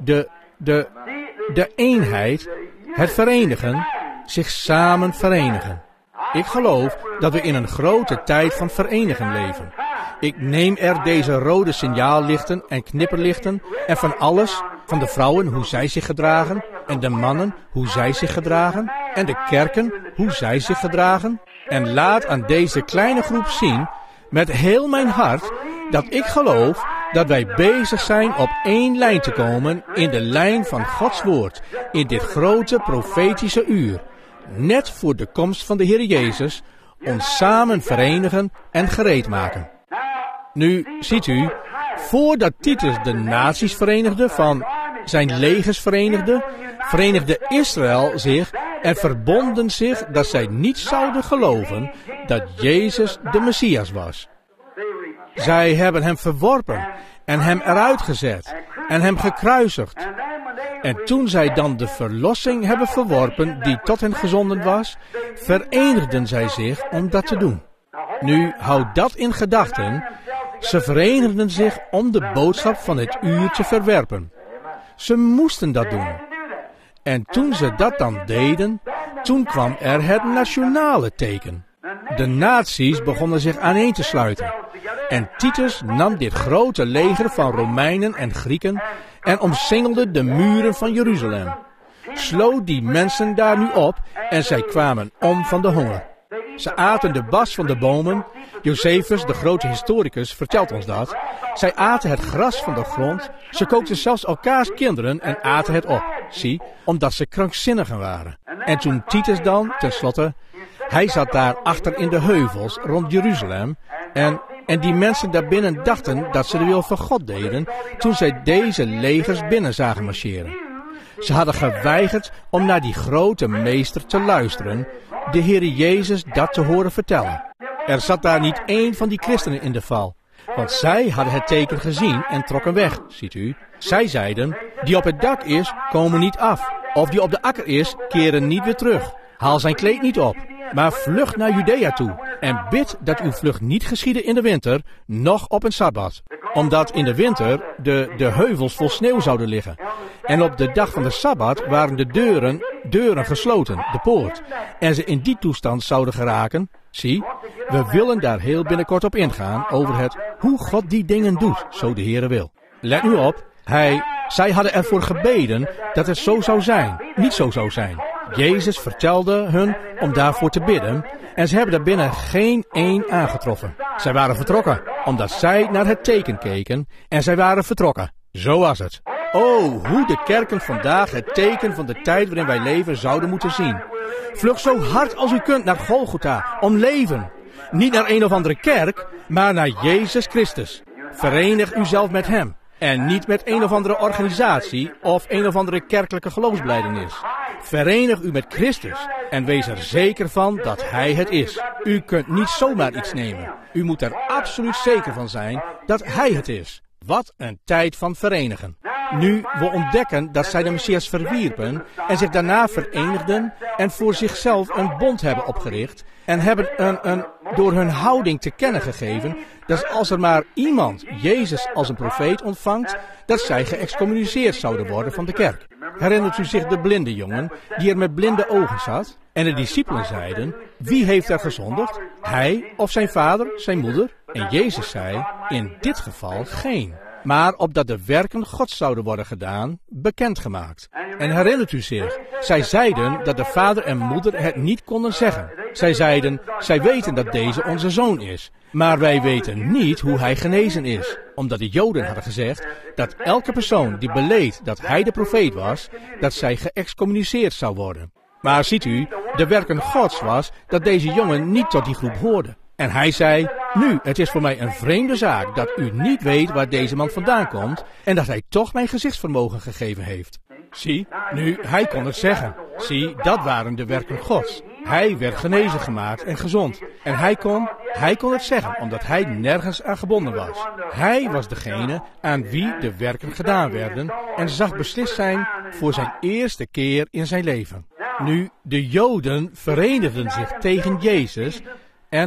de eenheid, het verenigen, zich samen verenigen. Ik geloof dat we in een grote tijd van verenigen leven. Ik neem er deze rode signaallichten en knipperlichten en van alles, van de vrouwen hoe zij zich gedragen en de mannen hoe zij zich gedragen en de kerken hoe zij zich gedragen. En laat aan deze kleine groep zien, met heel mijn hart, dat ik geloof dat wij bezig zijn op één lijn te komen in de lijn van Gods woord, in dit grote profetische uur. Net voor de komst van de Heer Jezus, ons samen verenigen en gereed maken. Nu, ziet u, voordat Titus de naties verenigde, van zijn legers verenigde Israël zich en verbonden zich dat zij niet zouden geloven dat Jezus de Messias was. Zij hebben hem verworpen en hem eruit gezet en hem gekruisigd. En toen zij dan de verlossing hebben verworpen die tot hen gezonden was, verenigden zij zich om dat te doen. Nu, houd dat in gedachten. Ze verenigden zich om de boodschap van het uur te verwerpen. Ze moesten dat doen. En toen ze dat dan deden, toen kwam er het nationale teken. De naties begonnen zich aaneen te sluiten. En Titus nam dit grote leger van Romeinen en Grieken en omsingelde de muren van Jeruzalem. Sloot die mensen daar nu op en zij kwamen om van de honger. Ze aten de bas van de bomen. Josephus, de grote historicus, vertelt ons dat. Zij aten het gras van de grond. Ze kookten zelfs elkaars kinderen en aten het op. Zie, omdat ze krankzinnigen waren. En toen Titus dan, tenslotte, hij zat daar achter in de heuvels rond Jeruzalem. En die mensen daarbinnen dachten dat ze de wil van God deden, toen zij deze legers binnen zagen marcheren. Ze hadden geweigerd om naar die grote meester te luisteren, de Heere Jezus dat te horen vertellen. Er zat daar niet één van die christenen in de val, want zij hadden het teken gezien en trokken weg, ziet u. Zij zeiden, die op het dak is, komen niet af, of die op de akker is, keren niet weer terug. Haal zijn kleed niet op, maar vlucht naar Judea toe en bid dat uw vlucht niet geschiede in de winter, noch op een sabbat. Omdat in de winter de heuvels vol sneeuw zouden liggen. En op de dag van de sabbat waren de deuren gesloten, de poort. En ze in die toestand zouden geraken. Zie, we willen daar heel binnenkort op ingaan over het hoe God die dingen doet, zo de Heere wil. Let nu op, zij hadden ervoor gebeden dat het zo zou zijn, niet zo zou zijn. Jezus vertelde hun om daarvoor te bidden en ze hebben daarbinnen geen één aangetroffen. Zij waren vertrokken, omdat zij naar het teken keken en zij waren vertrokken. Zo was het. Oh, hoe de kerken vandaag het teken van de tijd waarin wij leven zouden moeten zien. Vlucht zo hard als u kunt naar Golgotha om leven. Niet naar een of andere kerk, maar naar Jezus Christus. Verenig uzelf met hem. En niet met een of andere organisatie of een of andere kerkelijke geloofsbelijdenis. Verenig u met Christus en wees er zeker van dat Hij het is. U kunt niet zomaar iets nemen. U moet er absoluut zeker van zijn dat Hij het is. Wat een tijd van verenigen. Nu we ontdekken dat zij de Messias verwierpen en zich daarna verenigden en voor zichzelf een bond hebben opgericht en hebben door hun houding te kennen gegeven dat als er maar iemand Jezus als een profeet ontvangt, dat zij geëxcommuniceerd zouden worden van de kerk. Herinnert u zich de blinde jongen die er met blinde ogen zat? En de discipelen zeiden, wie heeft er gezondigd? Hij of zijn vader, zijn moeder? En Jezus zei, in dit geval geen. Maar opdat de werken Gods zouden worden gedaan, bekendgemaakt. En herinnert u zich, zij zeiden dat de vader en moeder het niet konden zeggen. Zij zeiden, zij weten dat deze onze zoon is. Maar wij weten niet hoe hij genezen is. Omdat de Joden hadden gezegd dat elke persoon die beleed dat hij de profeet was, dat zij geëxcommuniceerd zou worden. Maar ziet u, de werken Gods was dat deze jongen niet tot die groep hoorde. En hij zei, nu, het is voor mij een vreemde zaak dat u niet weet waar deze man vandaan komt en dat hij toch mijn gezichtsvermogen gegeven heeft. Zie, nu, hij kon het zeggen. Zie, dat waren de werken Gods. Hij werd genezen gemaakt en gezond. En hij kon het zeggen, omdat hij nergens aan gebonden was. Hij was degene aan wie de werken gedaan werden en zag beslist zijn voor zijn eerste keer in zijn leven. Nu, de Joden verenigden zich tegen Jezus en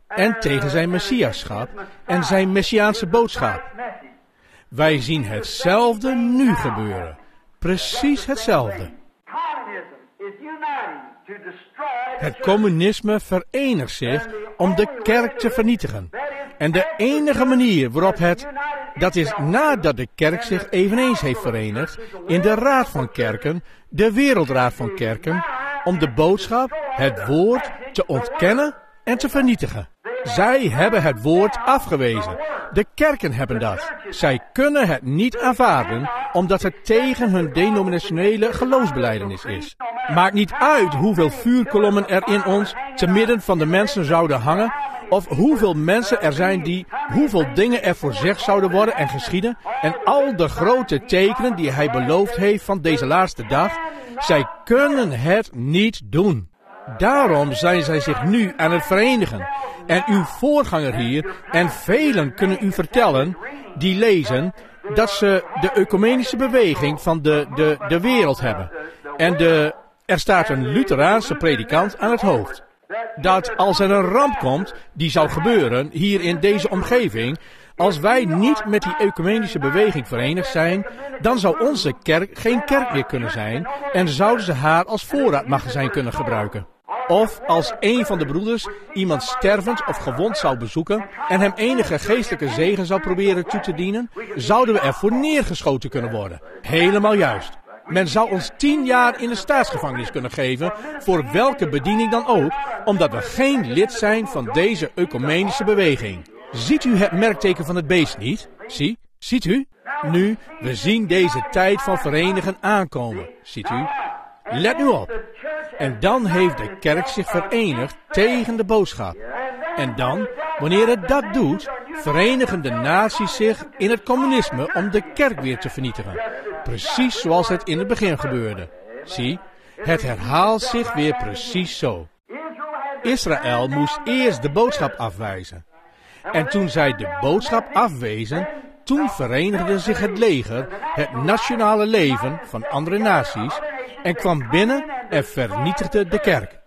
en tegen zijn messiaschap en zijn messiaanse boodschap. Wij zien hetzelfde nu gebeuren. Precies hetzelfde. Het communisme verenigt zich om de kerk te vernietigen. En de enige manier waarop dat is nadat de kerk zich eveneens heeft verenigd in de Raad van Kerken, de Wereldraad van Kerken, om de boodschap, het woord, te ontkennen en te vernietigen. Zij hebben het woord afgewezen. De kerken hebben dat. Zij kunnen het niet aanvaarden, omdat het tegen hun denominationele geloofsbelijdenis is. Maakt niet uit hoeveel vuurkolommen er in ons te midden van de mensen zouden hangen, of hoeveel mensen er zijn hoeveel dingen er voorzegd zouden worden en geschieden, en al de grote tekenen die hij beloofd heeft van deze laatste dag. Zij kunnen het niet doen. Daarom zijn zij zich nu aan het verenigen. En uw voorganger hier, en velen kunnen u vertellen, die lezen, dat ze de ecumenische beweging van de wereld hebben. En er staat een Lutheraanse predikant aan het hoofd. Dat als er een ramp komt, die zou gebeuren hier in deze omgeving, als wij niet met die ecumenische beweging verenigd zijn, dan zou onze kerk geen kerk meer kunnen zijn en zouden ze haar als voorraadmagazijn kunnen gebruiken. Of als een van de broeders iemand stervend of gewond zou bezoeken en hem enige geestelijke zegen zou proberen toe te dienen, zouden we ervoor neergeschoten kunnen worden. Helemaal juist. Men zou ons 10 jaar in de staatsgevangenis kunnen geven, voor welke bediening dan ook, omdat we geen lid zijn van deze ecumenische beweging. Ziet u het merkteken van het beest niet? Ziet u? Nu, we zien deze tijd van verenigen aankomen. Ziet u? Let nu op. En dan heeft de kerk zich verenigd tegen de boodschap. En dan, wanneer het dat doet, verenigen de naties zich in het communisme om de kerk weer te vernietigen. Precies zoals het in het begin gebeurde. Zie, het herhaalt zich weer precies zo. Israël moest eerst de boodschap afwijzen. En toen zij de boodschap afwezen, toen verenigde zich het leger, het nationale leven van andere naties, en kwam binnen en vernietigde de kerk.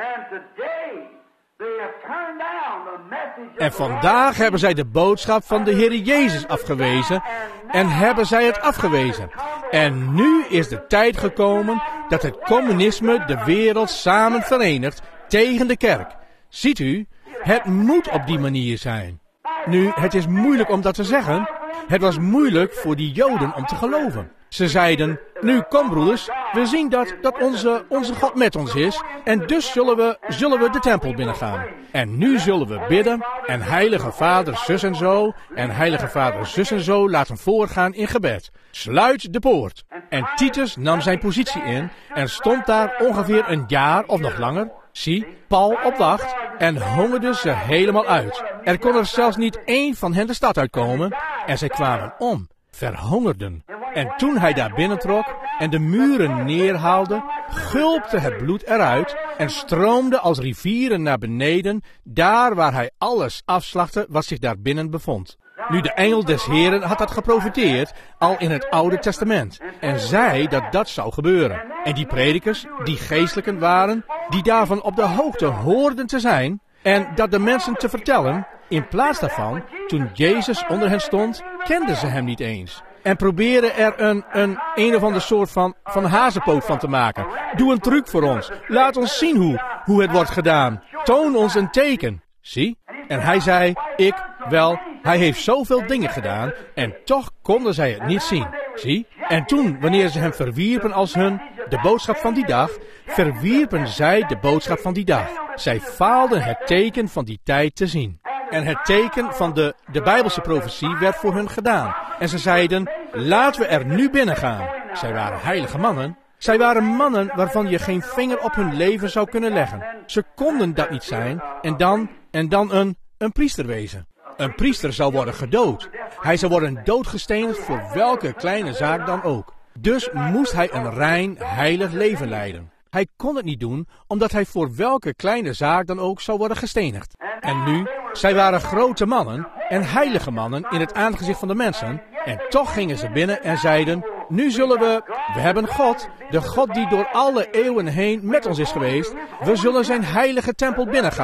En vandaag hebben zij de boodschap van de Heer Jezus afgewezen en hebben zij het afgewezen. En nu is de tijd gekomen dat het communisme de wereld samen verenigt tegen de kerk. Ziet u, het moet op die manier zijn. Nu, het is moeilijk om dat te zeggen. Het was moeilijk voor die Joden om te geloven. Ze zeiden, nu kom broeders, we zien dat onze God met ons is, en dus zullen we de tempel binnengaan. En nu zullen we bidden, en heilige vader zus en zo, en heilige vader zus en zo laten voorgaan in gebed. Sluit de poort. En Titus nam zijn positie in, en stond daar ongeveer een jaar of nog langer. Zie, Paul op wacht, en hongerde ze helemaal uit. Er kon er zelfs niet één van hen de stad uitkomen, en zij kwamen om, verhongerden. En toen hij daar binnentrok en de muren neerhaalde, gulpte het bloed eruit en stroomde als rivieren naar beneden, daar waar hij alles afslachtte wat zich daar binnen bevond. Nu, de engel des Heren had dat geprofeteerd al in het Oude Testament en zei dat dat zou gebeuren. En die predikers, die geestelijken waren, die daarvan op de hoogte hoorden te zijn en dat de mensen te vertellen, in plaats daarvan, toen Jezus onder hen stond, kenden ze hem niet eens. En probeerden er een of ander soort van hazenpoot van te maken. Doe een truc voor ons. Laat ons zien hoe het wordt gedaan. Toon ons een teken. Zie? En hij zei, hij heeft zoveel dingen gedaan en toch konden zij het niet zien. Zie? En toen, wanneer ze hem verwierpen als de boodschap van die dag, verwierpen zij de boodschap van die dag. Zij faalden het teken van die tijd te zien. En het teken van de Bijbelse profetie werd voor hun gedaan. En ze zeiden, laten we er nu binnen gaan. Zij waren heilige mannen. Zij waren mannen waarvan je geen vinger op hun leven zou kunnen leggen. Ze konden dat niet zijn en dan een priester wezen. Een priester zou worden gedood. Hij zou worden doodgestenigd voor welke kleine zaak dan ook. Dus moest hij een rein, heilig leven leiden. Hij kon het niet doen, omdat hij voor welke kleine zaak dan ook zou worden gestenigd. En nu, zij waren grote mannen en heilige mannen in het aangezicht van de mensen. En toch gingen ze binnen en zeiden, nu zullen we hebben God, de God die door alle eeuwen heen met ons is geweest. We zullen zijn heilige tempel binnengaan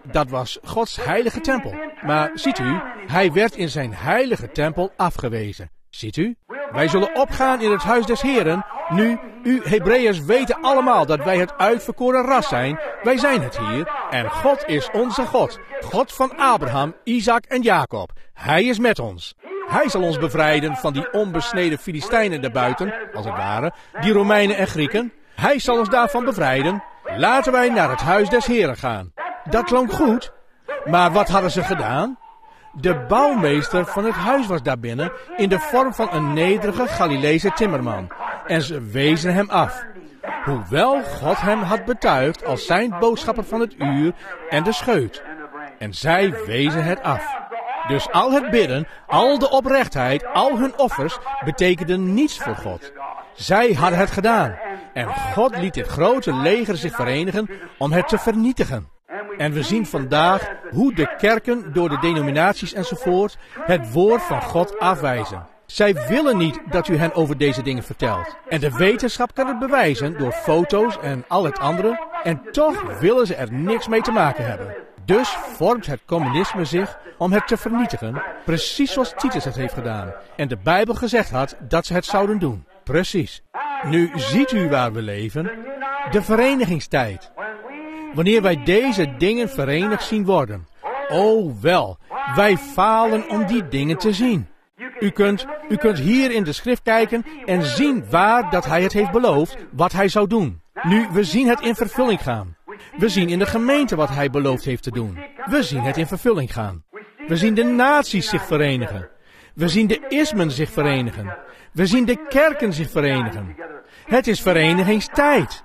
dat was Gods heilige tempel. Maar ziet u, hij werd in zijn heilige tempel afgewezen. Ziet u? Wij zullen opgaan in het huis des Heren. Nu, u Hebreeërs weten allemaal dat wij het uitverkoren ras zijn. Wij zijn het hier. En God is onze God. God van Abraham, Isaac en Jacob. Hij is met ons. Hij zal ons bevrijden van die onbesneden Filistijnen daarbuiten, als het ware, die Romeinen en Grieken. Hij zal ons daarvan bevrijden. Laten wij naar het huis des Heren gaan. Dat klonk goed. Maar wat hadden ze gedaan? De bouwmeester van het huis was daar binnen in de vorm van een nederige Galileese timmerman. En ze wezen hem af. Hoewel God hem had betuigd als zijn boodschapper van het uur en de scheut. En zij wezen het af. Dus al het bidden, al de oprechtheid, al hun offers betekenden niets voor God. Zij hadden het gedaan. En God liet dit grote leger zich verenigen om het te vernietigen. En we zien vandaag hoe de kerken door de denominaties enzovoort het woord van God afwijzen. Zij willen niet dat u hen over deze dingen vertelt. En de wetenschap kan het bewijzen door foto's en al het andere. En toch willen ze er niks mee te maken hebben. Dus vormt het communisme zich om het te vernietigen, precies zoals Titus het heeft gedaan. En de Bijbel gezegd had dat ze het zouden doen. Precies. Nu ziet u waar we leven. De verenigingstijd. Wanneer wij deze dingen verenigd zien worden. Oh wel, wij falen om die dingen te zien. U kunt hier in de schrift kijken en zien waar dat hij het heeft beloofd, wat hij zou doen. Nu, we zien het in vervulling gaan. We zien in de gemeente wat hij beloofd heeft te doen. We zien het in vervulling gaan. We zien de naties zich verenigen. We zien de ismen zich verenigen. We zien de kerken zich verenigen. Het is verenigingstijd.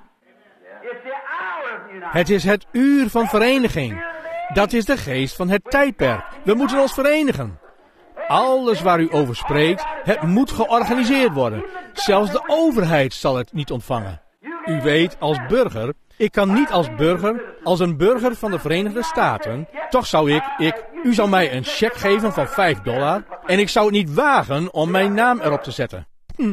Het is het uur van vereniging. Dat is de geest van het tijdperk. We moeten ons verenigen. Alles waar u over spreekt, het moet georganiseerd worden. Zelfs de overheid zal het niet ontvangen. U weet, als burger, ik kan niet als een burger van de Verenigde Staten, toch zou u zou mij een cheque geven van $5 en ik zou het niet wagen om mijn naam erop te zetten.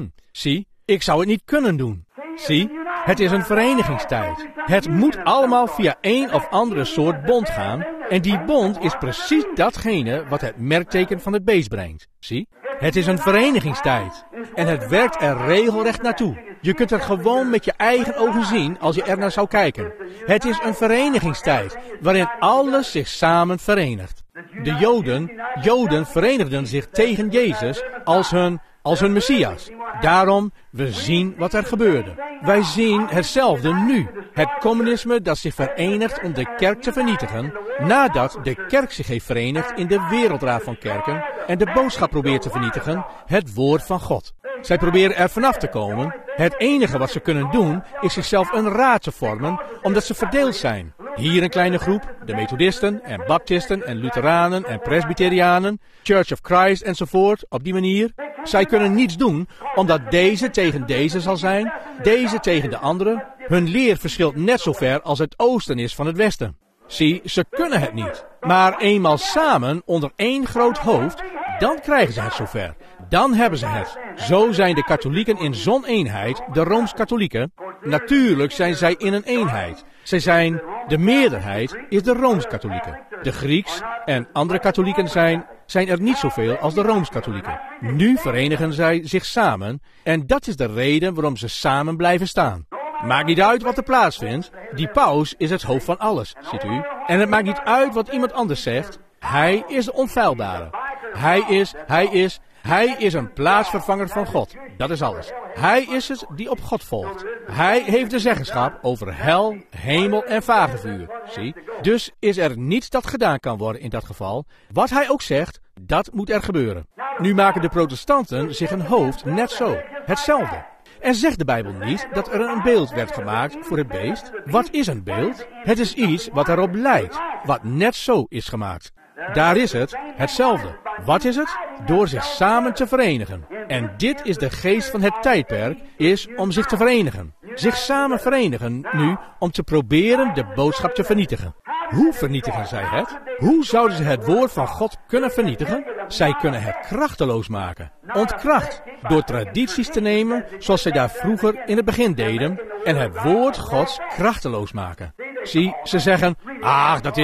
Zie, ik zou het niet kunnen doen. Zie, het is een verenigingstijd. Het moet allemaal via een of andere soort bond gaan. En die bond is precies datgene wat het merkteken van het beest brengt. Zie, het is een verenigingstijd. En het werkt er regelrecht naartoe. Je kunt het gewoon met je eigen ogen zien als je er naar zou kijken. Het is een verenigingstijd waarin alles zich samen verenigt. De Joden verenigden zich tegen Jezus als hun Messias. Daarom, we zien wat er gebeurde. Wij zien hetzelfde nu. Het communisme dat zich verenigt om de kerk te vernietigen, nadat de kerk zich heeft verenigd in de Wereldraad van Kerken en de boodschap probeert te vernietigen, het woord van God. Zij proberen er vanaf te komen. Het enige wat ze kunnen doen, is zichzelf een raad te vormen, omdat ze verdeeld zijn. Hier een kleine groep, de Methodisten en Baptisten en Lutheranen en Presbyterianen, Church of Christ enzovoort, op die manier. Zij kunnen niets doen, omdat deze tegen deze zal zijn, deze tegen de andere. Hun leer verschilt net zo ver als het oosten is van het westen. Zie, ze kunnen het niet. Maar eenmaal samen onder één groot hoofd, dan krijgen ze het zover. Dan hebben ze het. Zo zijn de katholieken in zo'n eenheid, de Rooms-Katholieken. Natuurlijk zijn zij in een eenheid. Zij zijn, de meerderheid is de Rooms-Katholieken. De Grieks en andere katholieken zijn er niet zoveel als de Rooms-Katholieken. Nu verenigen zij zich samen en dat is de reden waarom ze samen blijven staan. Maakt niet uit wat er plaatsvindt. Die paus is het hoofd van alles, ziet u. En het maakt niet uit wat iemand anders zegt. Hij is de onfeilbare. Hij is een plaatsvervanger van God. Dat is alles. Hij is het die op God volgt. Hij heeft de zeggenschap over hel, hemel en vagevuur. Zie? Dus is er niets dat gedaan kan worden in dat geval. Wat hij ook zegt, dat moet er gebeuren. Nu maken de protestanten zich een hoofd net zo. Hetzelfde. En zegt de Bijbel niet dat er een beeld werd gemaakt voor het beest? Wat is een beeld? Het is iets wat erop lijkt, wat net zo is gemaakt. Daar is het, hetzelfde. Wat is het? Door zich samen te verenigen. En dit is de geest van het tijdperk, is om zich te verenigen. Zich samen verenigen nu om te proberen de boodschap te vernietigen. Hoe vernietigen zij het? Hoe zouden ze het woord van God kunnen vernietigen? Zij kunnen het krachteloos maken. Ontkracht. Door tradities te nemen zoals zij daar vroeger in het begin deden. En het woord Gods krachteloos maken. Zie, ze zeggen, dat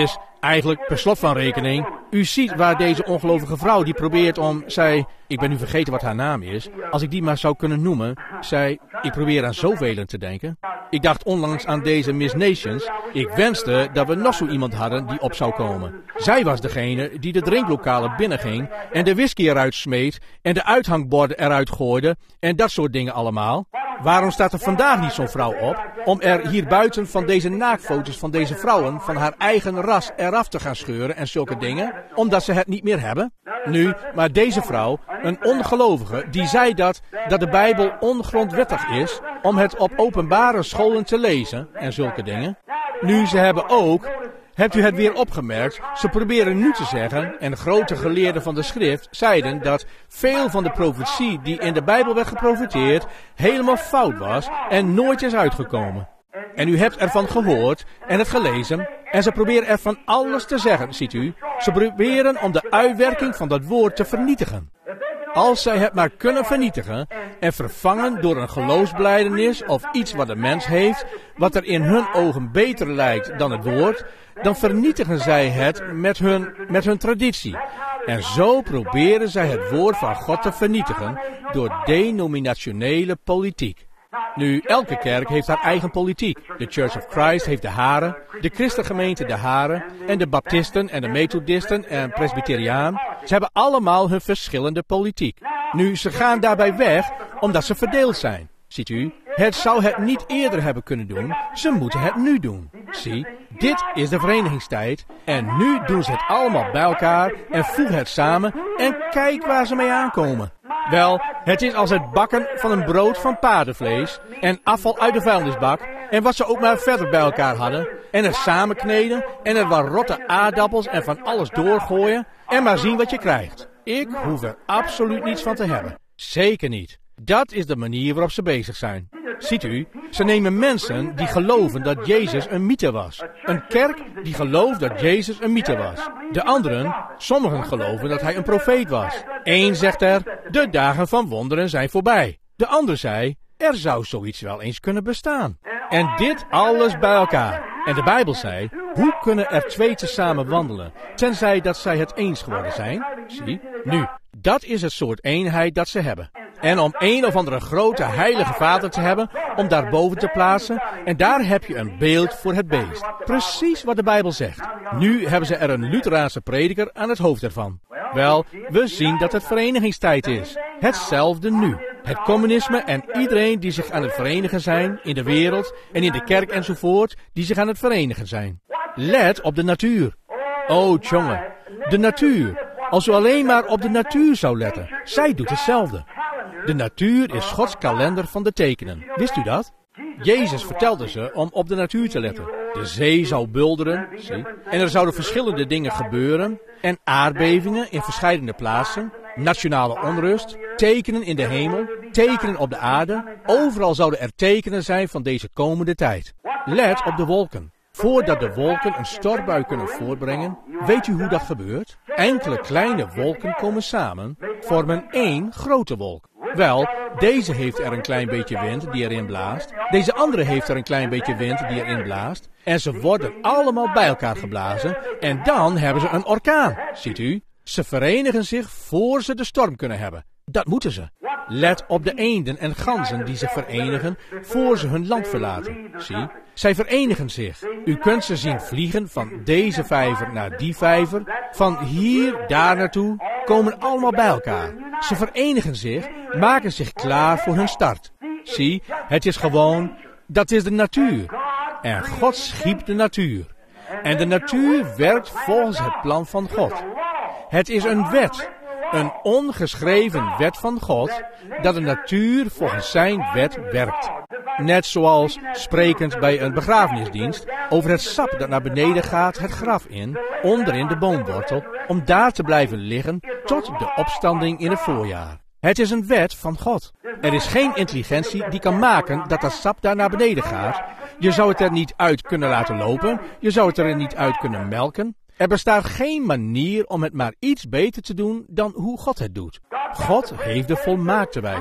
Eigenlijk, per slot van rekening, u ziet waar deze ongelovige vrouw die probeert om, ik ben nu vergeten wat haar naam is, als ik die maar zou kunnen noemen, ik probeer aan zoveel te denken. Ik dacht onlangs aan deze Miss Nations, ik wenste dat we nog zo iemand hadden die op zou komen. Zij was degene die de drinklokalen binnenging en de whisky eruit smeet en de uithangborden eruit gooide en dat soort dingen allemaal. Waarom staat er vandaag niet zo'n vrouw op om er hier buiten van deze naaktfoto's van deze vrouwen van haar eigen ras eraf te gaan scheuren en zulke dingen, omdat ze het niet meer hebben? Nu, maar deze vrouw, een ongelovige, die zei dat de Bijbel ongrondwettig is om het op openbare scholen te lezen en zulke dingen. Nu, ze hebben ook, hebt u het weer opgemerkt, ze proberen nu te zeggen, en grote geleerden van de schrift zeiden dat veel van de profetie die in de Bijbel werd geprofeteerd helemaal fout was en nooit is uitgekomen. En u hebt ervan gehoord en het gelezen en ze proberen er van alles te zeggen, ziet u. Ze proberen om de uitwerking van dat woord te vernietigen. Als zij het maar kunnen vernietigen en vervangen door een geloofsbelijdenis of iets wat de mens heeft, wat er in hun ogen beter lijkt dan het woord, dan vernietigen zij het met hun traditie. En zo proberen zij het woord van God te vernietigen door denominationele politiek. Nu, elke kerk heeft haar eigen politiek. De Church of Christ heeft de hare, de Christengemeente de hare, en de Baptisten en de Methodisten en Presbyteriaan. Ze hebben allemaal hun verschillende politiek. Nu, ze gaan daarbij weg omdat ze verdeeld zijn. Ziet u, het zou het niet eerder hebben kunnen doen, ze moeten het nu doen. Zie, dit is de verenigingstijd en nu doen ze het allemaal bij elkaar en voegen het samen en kijk waar ze mee aankomen. Wel, het is als het bakken van een brood van paardenvlees en afval uit de vuilnisbak en wat ze ook maar verder bij elkaar hadden en het samenkneden en er wat rotte aardappels en van alles doorgooien en maar zien wat je krijgt. Ik hoef er absoluut niets van te hebben. Zeker niet. Dat is de manier waarop ze bezig zijn. Ziet u, ze nemen mensen die geloven dat Jezus een mythe was. Een kerk die gelooft dat Jezus een mythe was. De anderen, sommigen geloven dat hij een profeet was. Eén zegt de dagen van wonderen zijn voorbij. De ander zei, er zou zoiets wel eens kunnen bestaan. En dit alles bij elkaar. En de Bijbel zei, hoe kunnen er twee tezamen wandelen, tenzij dat zij het eens geworden zijn? Zie, nu, dat is het soort eenheid dat ze hebben. En om een of andere grote heilige vader te hebben, om daarboven te plaatsen, en daar heb je een beeld voor het beest. Precies wat de Bijbel zegt. Nu hebben ze er een Lutheraanse prediker aan het hoofd ervan. Wel, we zien dat het verenigingstijd is. Hetzelfde nu. Het communisme en iedereen die zich aan het verenigen zijn in de wereld en in de kerk enzovoort, die zich aan het verenigen zijn. Let op de natuur. Oh, jongen, de natuur. Als u alleen maar op de natuur zou letten. Zij doet hetzelfde. De natuur is Gods kalender van de tekenen. Wist u dat? Jezus vertelde ze om op de natuur te letten. De zee zou bulderen, zie, en er zouden verschillende dingen gebeuren, en aardbevingen in verschillende plaatsen, nationale onrust, tekenen in de hemel, tekenen op de aarde. Overal zouden er tekenen zijn van deze komende tijd. Let op de wolken. Voordat de wolken een stortbui kunnen voortbrengen, weet u hoe dat gebeurt? Enkele kleine wolken komen samen, vormen één grote wolk. Wel, deze heeft er een klein beetje wind die erin blaast. Deze andere heeft er een klein beetje wind die erin blaast. En ze worden allemaal bij elkaar geblazen. En dan hebben ze een orkaan. Ziet u? Ze verenigen zich voor ze de storm kunnen hebben. Dat moeten ze. Let op de eenden en ganzen die zich verenigen voor ze hun land verlaten. Zie, zij verenigen zich. U kunt ze zien vliegen van deze vijver naar die vijver. Van hier, daar naartoe. Komen allemaal bij elkaar. Ze verenigen zich, maken zich klaar voor hun start. Zie, het is gewoon, dat is de natuur. En God schiep de natuur. En de natuur werkt volgens het plan van God. Het is een wet. Een ongeschreven wet van God, dat de natuur volgens zijn wet werkt. Net zoals, sprekend bij een begrafenisdienst, over het sap dat naar beneden gaat het graf in, onderin de boomwortel, om daar te blijven liggen tot de opstanding in het voorjaar. Het is een wet van God. Er is geen intelligentie die kan maken dat dat sap daar naar beneden gaat. Je zou het er niet uit kunnen laten lopen, je zou het er niet uit kunnen melken. Er bestaat geen manier om het maar iets beter te doen dan hoe God het doet. God heeft de volmaakte wijze.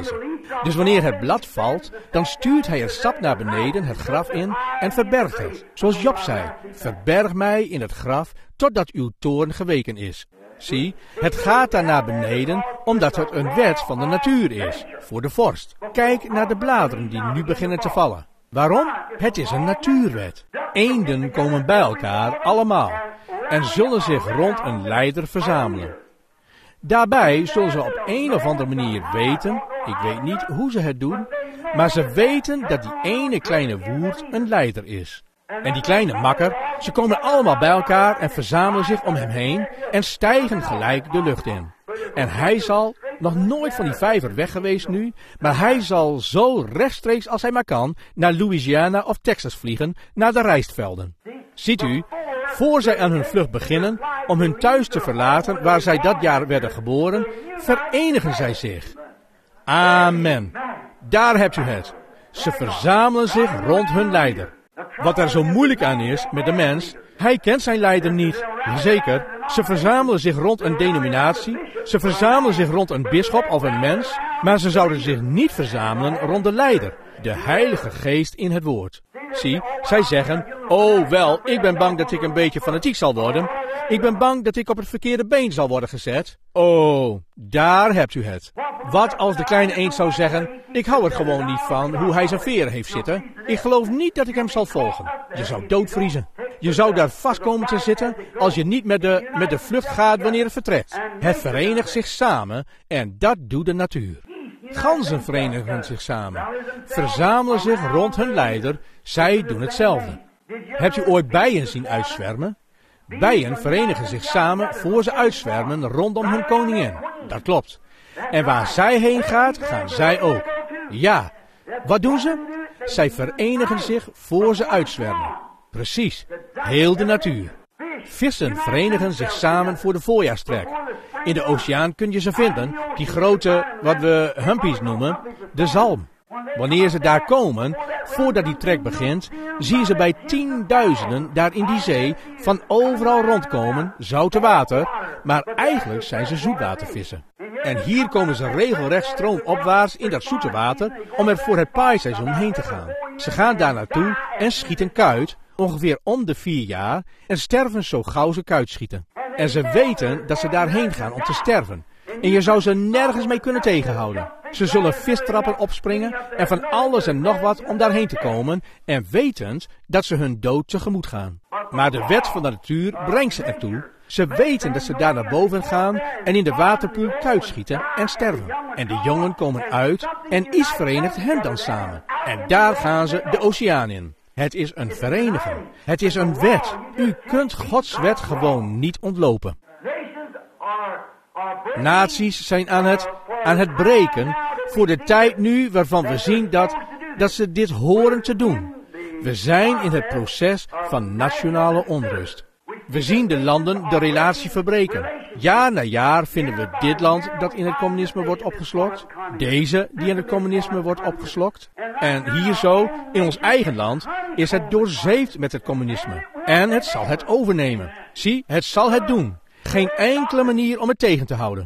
Dus wanneer het blad valt, dan stuurt hij het sap naar beneden, het graf in, en verbergt het. Zoals Job zei, verberg mij in het graf, totdat uw toorn geweken is. Zie, het gaat daar naar beneden, omdat het een wet van de natuur is, voor de vorst. Kijk naar de bladeren die nu beginnen te vallen. Waarom? Het is een natuurwet. Eenden komen bij elkaar, allemaal, en zullen zich rond een leider verzamelen. Daarbij zullen ze op een of andere manier weten, ik weet niet hoe ze het doen, maar ze weten dat die ene kleine woerd een leider is. En die kleine makker, ze komen allemaal bij elkaar en verzamelen zich om hem heen en stijgen gelijk de lucht in. En hij zal, nog nooit van die vijver weg geweest nu, maar hij zal zo rechtstreeks als hij maar kan naar Louisiana of Texas vliegen, naar de rijstvelden. Ziet u, voor zij aan hun vlucht beginnen, om hun thuis te verlaten waar zij dat jaar werden geboren, verenigen zij zich. Amen. Daar hebt u het. Ze verzamelen zich rond hun leider. Wat er zo moeilijk aan is met de mens, hij kent zijn leider niet. Zeker, ze verzamelen zich rond een denominatie, ze verzamelen zich rond een bisschop of een mens, maar ze zouden zich niet verzamelen rond de leider, de Heilige Geest in het woord. Zie, zij zeggen, oh wel, ik ben bang dat ik een beetje fanatiek zal worden. Ik ben bang dat ik op het verkeerde been zal worden gezet. Oh, daar hebt u het. Wat als de kleine eend zou zeggen, ik hou er gewoon niet van hoe hij zijn veren heeft zitten. Ik geloof niet dat ik hem zal volgen. Je zou doodvriezen. Je zou daar vast komen te zitten als je niet met de vlucht gaat wanneer het vertrekt. Het verenigt zich samen en dat doet de natuur. Ganzen verenigen zich samen, verzamelen zich rond hun leider, zij doen hetzelfde. Hebt u ooit bijen zien uitzwermen? Bijen verenigen zich samen voor ze uitzwermen rondom hun koningin. Dat klopt. En waar zij heen gaat, gaan zij ook. Ja, wat doen ze? Zij verenigen zich voor ze uitzwermen. Precies, heel de natuur. Vissen verenigen zich samen voor de voorjaarstrek. In de oceaan kun je ze vinden, die grote, wat we humpies noemen, de zalm. Wanneer ze daar komen, voordat die trek begint, zie je ze bij tienduizenden daar in die zee van overal rondkomen, zoute water, maar eigenlijk zijn ze zoetwatervissen. En hier komen ze regelrecht stroomopwaarts in dat zoete water om er voor het paaiseizoen heen te gaan. Ze gaan daar naartoe en schieten kuit, ongeveer om de 4 jaar, en sterven zo gauw ze kuit schieten. En ze weten dat ze daarheen gaan om te sterven. En je zou ze nergens mee kunnen tegenhouden. Ze zullen vistrappen opspringen en van alles en nog wat om daarheen te komen en wetend dat ze hun dood tegemoet gaan. Maar de wet van de natuur brengt ze ertoe. Ze weten dat ze daar naar boven gaan en in de waterpoel kuit schieten en sterven. En de jongen komen uit en iets verenigt hen dan samen. En daar gaan ze de oceaan in. Het is een vereniging. Het is een wet. U kunt Gods wet gewoon niet ontlopen. Naties zijn aan het breken voor de tijd nu waarvan we zien dat ze dit horen te doen. We zijn in het proces van nationale onrust. We zien de landen de relatie verbreken. Jaar na jaar vinden we dit land dat in het communisme wordt opgeslokt. Deze die in het communisme wordt opgeslokt. En hier zo, in ons eigen land, is het doorzeefd met het communisme. En het zal het overnemen. Zie, het zal het doen. Geen enkele manier om het tegen te houden.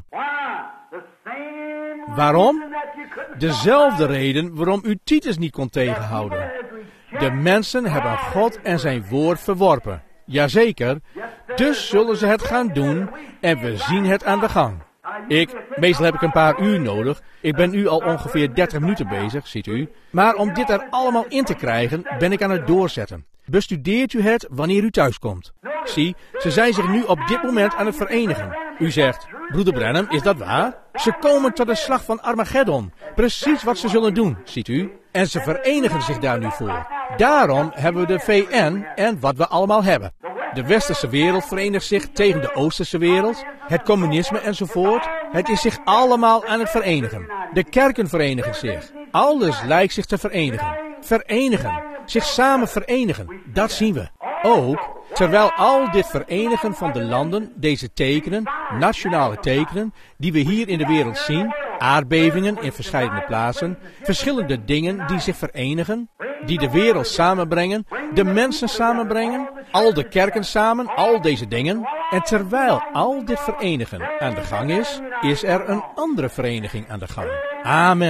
Waarom? Dezelfde reden waarom u Titus niet kon tegenhouden. De mensen hebben God en zijn woord verworpen. Jazeker, dus zullen ze het gaan doen en we zien het aan de gang. Meestal heb ik een paar uur nodig. Ik ben nu al ongeveer 30 minuten bezig, ziet u. Maar om dit er allemaal in te krijgen, ben ik aan het doorzetten. Bestudeert u het wanneer u thuiskomt. Zie, ze zijn zich nu op dit moment aan het verenigen. U zegt, broeder Branham, is dat waar? Ze komen tot de slag van Armageddon. Precies wat ze zullen doen, ziet u. En ze verenigen zich daar nu voor. Daarom hebben we de VN en wat we allemaal hebben. De westerse wereld verenigt zich tegen de oosterse wereld. Het communisme enzovoort. Het is zich allemaal aan het verenigen. De kerken verenigen zich. Alles lijkt zich te verenigen. Verenigen. Zich samen verenigen. Dat zien we. Ook terwijl al dit verenigen van de landen, deze tekenen, nationale tekenen, die we hier in de wereld zien, aardbevingen in verschillende plaatsen, verschillende dingen die zich verenigen, die de wereld samenbrengen, de mensen samenbrengen, al de kerken samen, al deze dingen. En terwijl al dit verenigen aan de gang is, is er een andere vereniging aan de gang. Amen.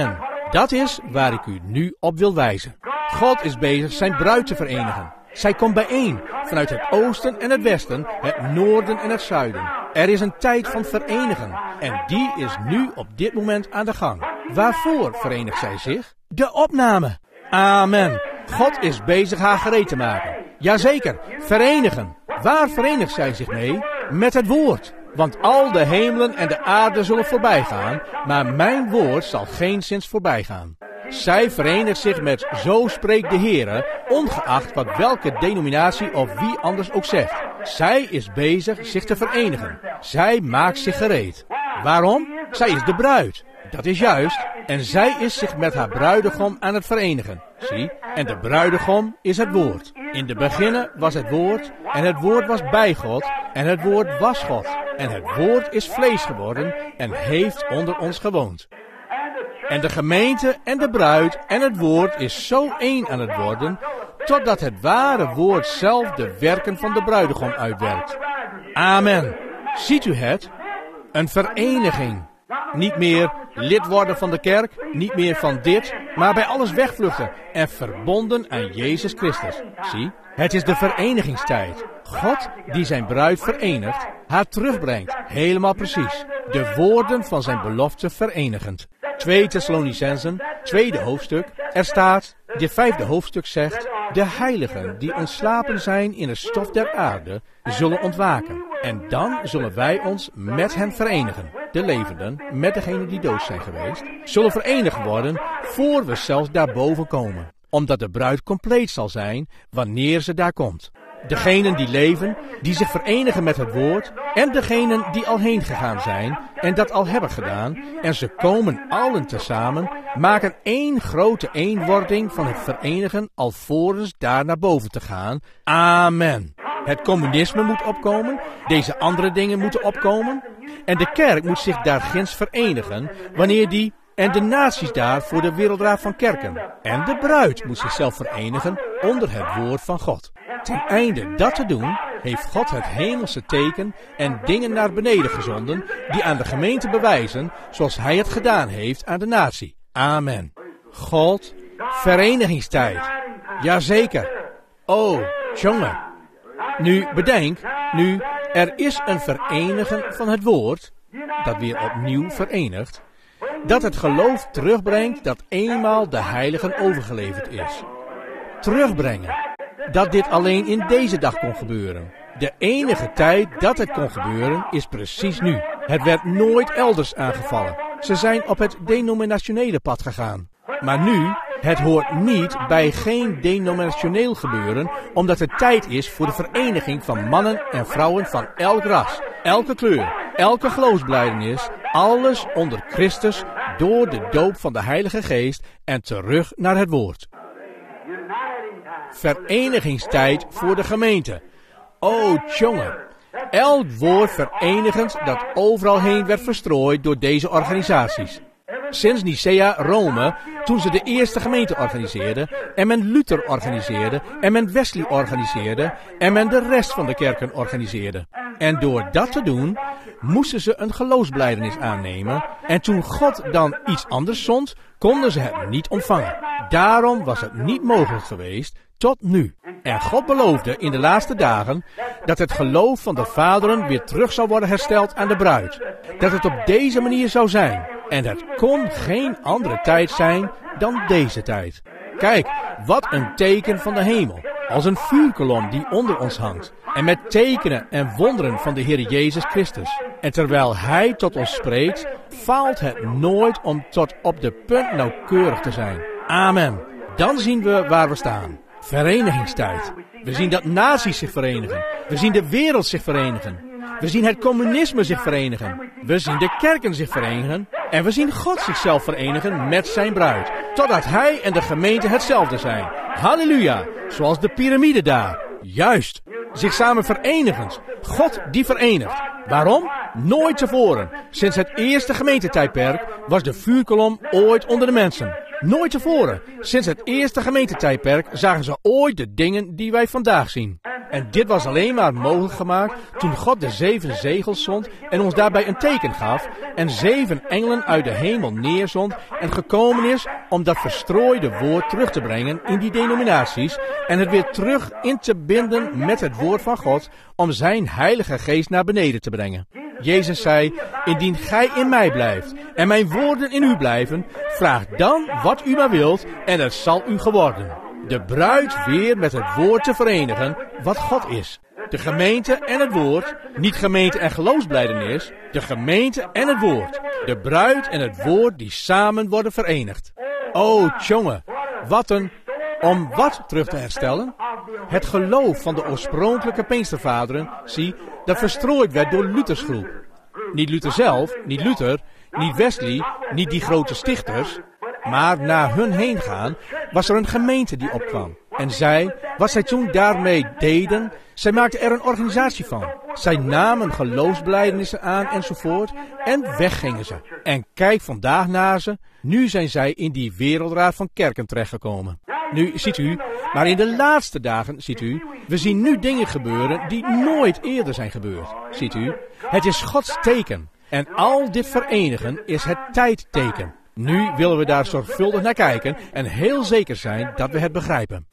Dat is waar ik u nu op wil wijzen. God is bezig zijn bruid te verenigen. Zij komt bijeen vanuit het oosten en het westen, het noorden en het zuiden. Er is een tijd van verenigen en die is nu op dit moment aan de gang. Waarvoor verenigt zij zich? De opname. Amen. God is bezig haar gereed te maken. Jazeker, verenigen. Waar verenigt zij zich mee? Met het woord. Want al de hemelen en de aarde zullen voorbij gaan, maar mijn woord zal geenszins voorbij gaan. Zij verenigt zich met zo spreekt de Heere, ongeacht wat welke denominatie of wie anders ook zegt. Zij is bezig zich te verenigen. Zij maakt zich gereed. Waarom? Zij is de bruid. Dat is juist. En zij is zich met haar bruidegom aan het verenigen. Zie? En de bruidegom is het woord. In de beginnen was het woord, en het woord was bij God, en het woord was God. En het woord is vlees geworden en heeft onder ons gewoond. En de gemeente en de bruid en het woord is zo één aan het worden, totdat het ware woord zelf de werken van de bruidegom uitwerkt. Amen. Ziet u het? Een vereniging. Niet meer lid worden van de kerk, niet meer van dit, maar bij alles wegvluchten en verbonden aan Jezus Christus. Zie, het is de verenigingstijd. God die zijn bruid verenigt, haar terugbrengt, helemaal precies. De woorden van zijn belofte verenigend. 2 Thessalonicenzen, 2e hoofdstuk, er staat, dit 5e hoofdstuk zegt, de heiligen die ontslapen zijn in het stof der aarde, zullen ontwaken. En dan zullen wij ons met hen verenigen. De levenden, met degenen die dood zijn geweest, zullen verenigd worden voor we zelfs daarboven komen. Omdat de bruid compleet zal zijn wanneer ze daar komt. Degenen die leven, die zich verenigen met het woord, en degenen die al heen gegaan zijn en dat al hebben gedaan, en ze komen allen tezamen, maken één grote eenwording van het verenigen alvorens daar naar boven te gaan. Amen. Het communisme moet opkomen, deze andere dingen moeten opkomen, en de kerk moet zich daar ginds verenigen, wanneer die en de naties daar voor de Wereldraad van Kerken. En de bruid moet zichzelf verenigen onder het woord van God. Ten einde dat te doen, heeft God het hemelse teken en dingen naar beneden gezonden, die aan de gemeente bewijzen, zoals hij het gedaan heeft aan de natie. Amen. God, verenigingstijd. Jazeker. Oh, jongen. Nu, bedenk, er is een verenigen van het woord, dat weer opnieuw verenigt, dat het geloof terugbrengt dat eenmaal de heiligen overgeleverd is. Terugbrengen. Dat dit alleen in deze dag kon gebeuren. De enige tijd dat het kon gebeuren is precies nu. Het werd nooit elders aangevallen. Ze zijn op het denominationele pad gegaan. Maar nu, het hoort niet bij geen denominationeel gebeuren, omdat het tijd is voor de vereniging van mannen en vrouwen van elk ras, elke kleur, elke geloofsbelijdenis, alles onder Christus door de doop van de Heilige Geest en terug naar het woord. Verenigingstijd voor de gemeente. Oh, jongen. Elk woord verenigend dat overal heen werd verstrooid door deze organisaties. Sinds Nicea, Rome, toen ze de eerste gemeente organiseerden, en men Luther organiseerde, en men Wesley organiseerde, en men de rest van de kerken organiseerde. En door dat te doen, moesten ze een geloofsbelijdenis aannemen, en toen God dan iets anders zond, konden ze het niet ontvangen. Daarom was het niet mogelijk geweest tot nu. En God beloofde in de laatste dagen dat het geloof van de vaderen weer terug zou worden hersteld aan de bruid. Dat het op deze manier zou zijn. En het kon geen andere tijd zijn dan deze tijd. Kijk, wat een teken van de hemel. Als een vuurkolom die onder ons hangt. En met tekenen en wonderen van de Heer Jezus Christus. En terwijl Hij tot ons spreekt, faalt het nooit om tot op de punt nauwkeurig te zijn. Amen. Dan zien we waar we staan. Verenigingstijd. We zien dat naties zich verenigen. We zien de wereld zich verenigen. We zien het communisme zich verenigen. We zien de kerken zich verenigen. En we zien God zichzelf verenigen met zijn bruid. Totdat hij en de gemeente hetzelfde zijn. Halleluja. Zoals de piramide daar. Juist. Zich samen verenigend. God die verenigt. Waarom? Nooit tevoren. Sinds het eerste gemeentetijdperk was de vuurkolom ooit onder de mensen. Nooit tevoren, sinds het eerste gemeentetijdperk, zagen ze ooit de dingen die wij vandaag zien. En dit was alleen maar mogelijk gemaakt toen God de 7 zegels zond en ons daarbij een teken gaf en 7 engelen uit de hemel neerzond en gekomen is om dat verstrooide woord terug te brengen in die denominaties en het weer terug in te binden met het woord van God om zijn heilige geest naar beneden te brengen. Jezus zei, indien gij in mij blijft en mijn woorden in u blijven, vraag dan wat u maar wilt en het zal u geworden. De bruid weer met het woord te verenigen wat God is. De gemeente en het woord, niet gemeente en geloofsbelijdenis, de gemeente en het woord. De bruid en het woord die samen worden verenigd. O jongen, om wat terug te herstellen? Het geloof van de oorspronkelijke Pinkstervaderen, zie, dat verstrooid werd door Luthers groep. Niet Luther zelf, niet Luther, niet Wesley, niet die grote stichters, maar na hun heen gaan was er een gemeente die opkwam. En zij, wat zij toen daarmee deden, zij maakten er een organisatie van. Zij namen geloofsbelijdenissen aan enzovoort en weggingen ze. En kijk vandaag naar ze, nu zijn zij in die wereldraad van kerken terechtgekomen. Nu, ziet u, maar in de laatste dagen, ziet u, we zien nu dingen gebeuren die nooit eerder zijn gebeurd. Ziet u, het is Gods teken. En al dit verenigen is het tijdteken. Nu willen we daar zorgvuldig naar kijken en heel zeker zijn dat we het begrijpen.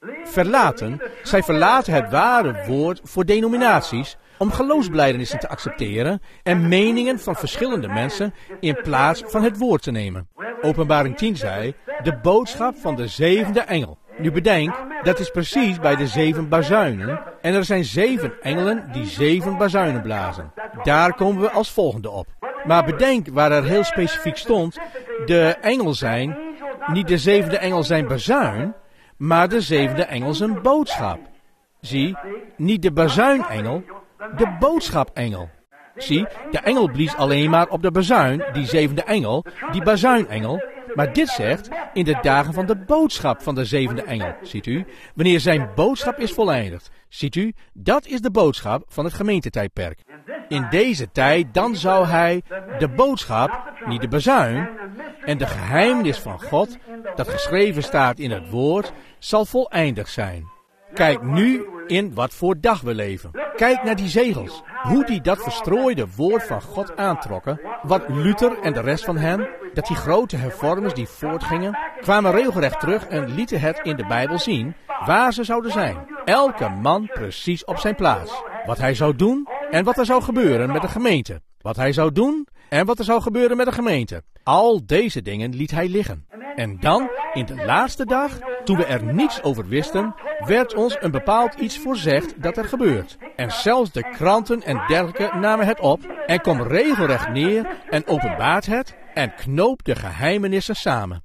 Zij verlaten het ware woord voor denominaties om geloofsbelijdenissen te accepteren en meningen van verschillende mensen in plaats van het woord te nemen. Openbaring 10 zei, de boodschap van de 7e engel. Nu bedenk, dat is precies bij de 7 bazuinen en er zijn 7 engelen die 7 bazuinen blazen. Daar komen we als volgende op. Maar bedenk waar er heel specifiek stond, de engel zijn, niet de 7e engel zijn bazuin, maar de 7e engel zijn boodschap. Zie, niet de bazuinengel, de boodschapengel. Zie, de engel blies alleen maar op de bazuin, die 7e engel, die bazuinengel. Maar dit zegt, in de dagen van de boodschap van de 7e engel, ziet u, wanneer zijn boodschap is voleindigd. Ziet u, dat is de boodschap van het gemeentetijdperk. In deze tijd, dan zou hij de boodschap, niet de bazuin, en de geheimnis van God, dat geschreven staat in het woord, zal voleindigd zijn. Kijk nu in wat voor dag we leven. Kijk naar die zegels. Hoe die dat verstrooide woord van God aantrokken. Wat Luther en de rest van hen, dat die grote hervormers die voortgingen, kwamen regelrecht terug en lieten het in de Bijbel zien waar ze zouden zijn. Elke man precies op zijn plaats. Wat hij zou doen en wat er zou gebeuren met de gemeente. Wat hij zou doen en wat er zou gebeuren met de gemeente. Al deze dingen liet hij liggen. En dan, in de laatste dag, toen we er niets over wisten, werd ons een bepaald iets voorzegd dat er gebeurt. En zelfs de kranten en dergelijke namen het op en kom regelrecht neer en openbaart het en knoopt de geheimenissen samen.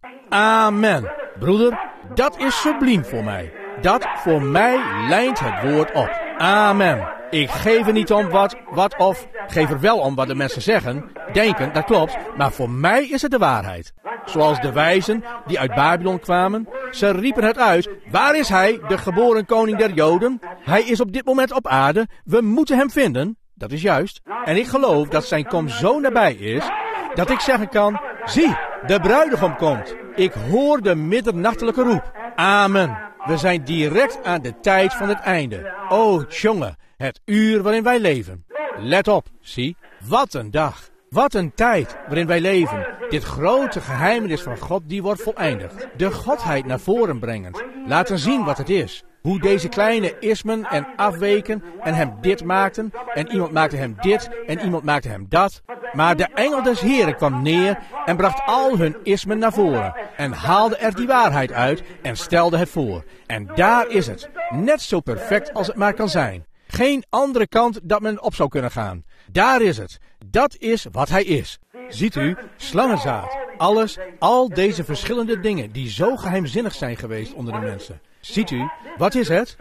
Amen. Broeder, dat is subliem voor mij. Dat voor mij lijnt het woord op. Amen. Ik geef er niet om of geef er wel om wat de mensen zeggen, denken, dat klopt, maar voor mij is het de waarheid. Zoals de wijzen die uit Babylon kwamen, ze riepen het uit, waar is hij, de geboren koning der Joden? Hij is op dit moment op aarde, we moeten hem vinden, dat is juist. En ik geloof dat zijn komst zo nabij is, dat ik zeggen kan, zie, de bruidegom komt. Ik hoor de middernachtelijke roep. Amen. We zijn direct aan de tijd van het einde. O jongen, het uur waarin wij leven. Let op, zie, wat een dag. Wat een tijd waarin wij leven. Dit grote geheimenis van God die wordt voleindigd. De Godheid naar voren brengend. Laten zien wat het is. Hoe deze kleine ismen en afweken en hem dit maakten. En iemand maakte hem dit en iemand maakte hem dat. Maar de engel des Heren kwam neer en bracht al hun ismen naar voren. En haalde er die waarheid uit en stelde het voor. En daar is het. Net zo perfect als het maar kan zijn. Geen andere kant dat men op zou kunnen gaan. Daar is het. Dat is wat hij is. Ziet u, slangenzaad, alles, al deze verschillende dingen die zo geheimzinnig zijn geweest onder de mensen. Ziet u, wat is het?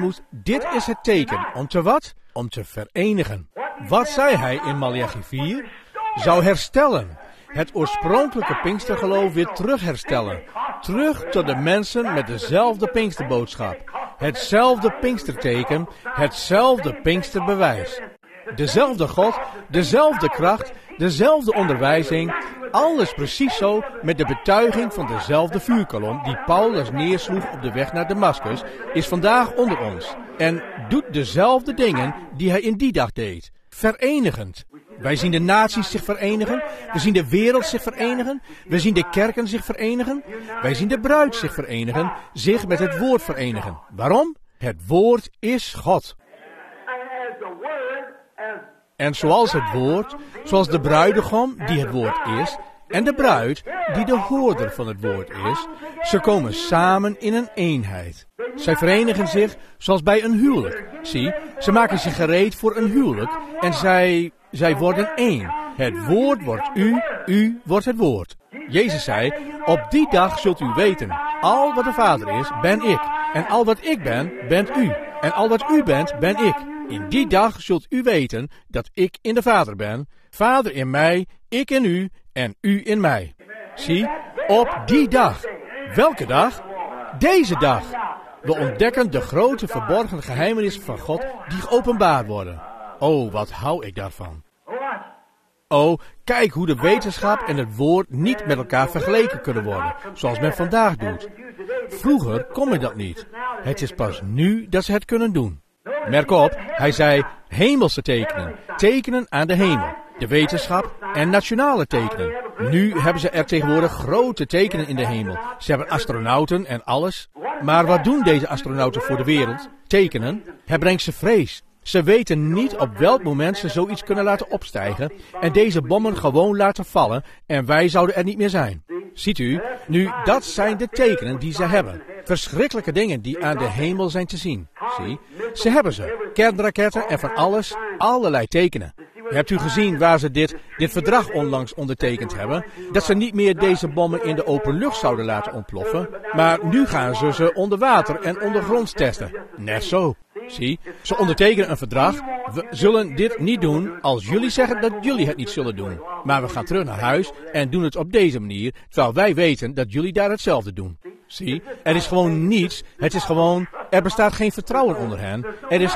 Dit is het teken. Om te wat? Om te verenigen. Wat zei hij in Maleachi 4? Zou herstellen. Het oorspronkelijke Pinkstergeloof weer terug herstellen. Terug tot de mensen met dezelfde Pinksterboodschap. Hetzelfde Pinksterteken, hetzelfde Pinksterbewijs. Dezelfde God, dezelfde kracht, dezelfde onderwijzing, alles precies zo met de betuiging van dezelfde vuurkolom die Paulus neersloeg op de weg naar Damascus, is vandaag onder ons en doet dezelfde dingen die hij in die dag deed. Verenigend. Wij zien de naties zich verenigen, we zien de wereld zich verenigen, we zien de kerken zich verenigen, wij zien de bruid zich verenigen, zich met het woord verenigen. Waarom? Het woord is God. En zoals het woord, zoals de bruidegom die het woord is, en de bruid die de hoorder van het woord is, ze komen samen in een eenheid. Zij verenigen zich zoals bij een huwelijk. Zie, ze maken zich gereed voor een huwelijk en zij worden één. Het woord wordt u wordt het woord. Jezus zei, op die dag zult u weten, al wat de Vader is, ben ik. En al wat ik ben, bent u. En al wat u bent, ben ik. In die dag zult u weten dat ik in de Vader ben, Vader in mij, ik in u en u in mij. Zie, op die dag. Welke dag? Deze dag. We ontdekken de grote verborgen geheimenissen van God die geopenbaard worden. Oh, wat hou ik daarvan. Oh, kijk hoe de wetenschap en het woord niet met elkaar vergeleken kunnen worden, zoals men vandaag doet. Vroeger kon men dat niet. Het is pas nu dat ze het kunnen doen. Merk op, hij zei hemelse tekenen, tekenen aan de hemel, de wetenschap en nationale tekenen. Nu hebben ze er tegenwoordig grote tekenen in de hemel. Ze hebben astronauten en alles. Maar wat doen deze astronauten voor de wereld? Tekenen. Het brengt ze vrees. Ze weten niet op welk moment ze zoiets kunnen laten opstijgen en deze bommen gewoon laten vallen en wij zouden er niet meer zijn. Ziet u, nu dat zijn de tekenen die ze hebben. Verschrikkelijke dingen die aan de hemel zijn te zien. Zie, ze hebben ze. Kernraketten en van alles, allerlei tekenen. Hebt u gezien waar ze dit verdrag onlangs ondertekend hebben? Dat ze niet meer deze bommen in de open lucht zouden laten ontploffen, maar nu gaan ze onder water en ondergronds testen. Net zo. Zie, ze ondertekenen een verdrag. We zullen dit niet doen als jullie zeggen dat jullie het niet zullen doen. Maar we gaan terug naar huis en doen het op deze manier, terwijl wij weten dat jullie daar hetzelfde doen. Zie, er is gewoon niets. Het is gewoon, er bestaat geen vertrouwen onder hen.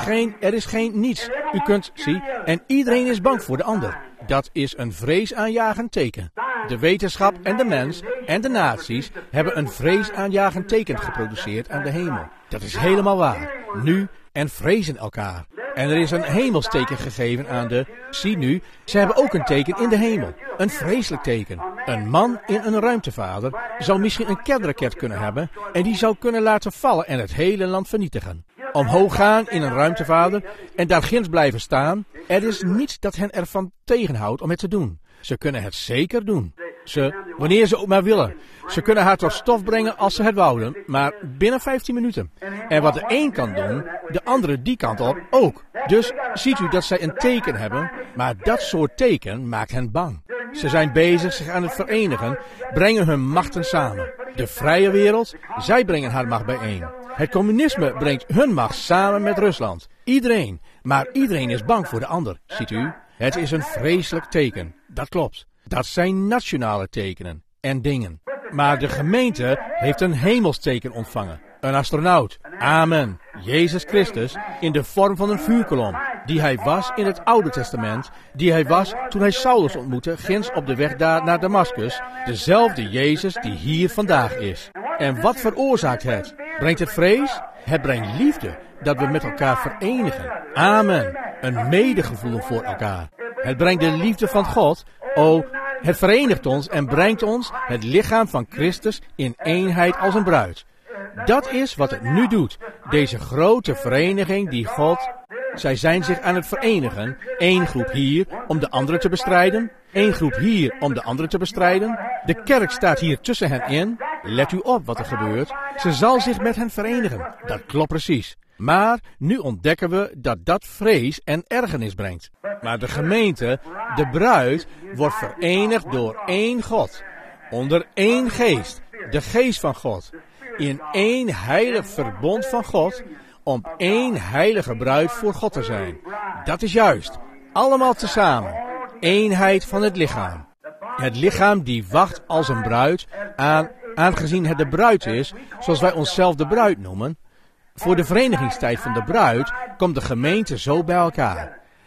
Er is geen niets. U kunt, zie, en iedereen is bang voor de ander. Dat is een vreesaanjagend teken. De wetenschap en de mens en de naties hebben een vreesaanjagend teken geproduceerd aan de hemel. Dat is helemaal waar. Nu en vrezen elkaar. En er is een hemelsteken gegeven aan de, zie nu, ze hebben ook een teken in de hemel. Een vreselijk teken. Een man in een ruimtevader zou misschien een kernraket kunnen hebben en die zou kunnen laten vallen en het hele land vernietigen. Omhoog gaan in een ruimtevader en daar ginds blijven staan. Er is niets dat hen ervan tegenhoudt om het te doen. Ze kunnen het zeker doen. Wanneer ze ook maar willen. Ze kunnen haar tot stof brengen als ze het wouden, maar binnen 15 minuten. En wat de een kan doen, de andere die kant op ook. Dus ziet u dat zij een teken hebben, maar dat soort teken maakt hen bang. Ze zijn bezig zich aan het verenigen, brengen hun machten samen. De vrije wereld, zij brengen haar macht bijeen. Het communisme brengt hun macht samen met Rusland. Iedereen, maar iedereen is bang voor de ander, ziet u. Het is een vreselijk teken, dat klopt. Dat zijn nationale tekenen en dingen. Maar de gemeente heeft een hemelsteken ontvangen. Een astronaut. Amen. Jezus Christus in de vorm van een vuurkolom. Die hij was in het Oude Testament. Die hij was toen hij Saulus ontmoette ginds op de weg daar naar Damascus. Dezelfde Jezus die hier vandaag is. En wat veroorzaakt het? Brengt het vrees? Het brengt liefde. Dat we met elkaar verenigen. Amen. Een medegevoel voor elkaar. Het brengt de liefde van God. Oh, het verenigt ons en brengt ons, het lichaam van Christus, in eenheid als een bruid. Dat is wat het nu doet. Deze grote vereniging die God... Zij zijn zich aan het verenigen. Eén groep hier om de andere te bestrijden. Eén groep hier om de andere te bestrijden. De kerk staat hier tussen hen in. Let u op wat er gebeurt. Ze zal zich met hen verenigen. Dat klopt precies. Maar nu ontdekken we dat dat vrees en ergernis brengt. Maar de gemeente, de bruid, wordt verenigd door één God. Onder één geest, de geest van God. In één heilig verbond van God, om één heilige bruid voor God te zijn. Dat is juist. Allemaal tezamen. Eenheid van het lichaam. Het lichaam die wacht als een bruid, aangezien het de bruid is, zoals wij onszelf de bruid noemen. Voor de verenigingstijd van de bruid komt de gemeente zo bij elkaar.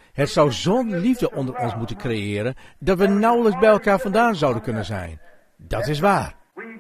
Het zou zo'n liefde onder ons moeten creëren dat we nauwelijks bij elkaar vandaan zouden kunnen zijn. Dat is waar.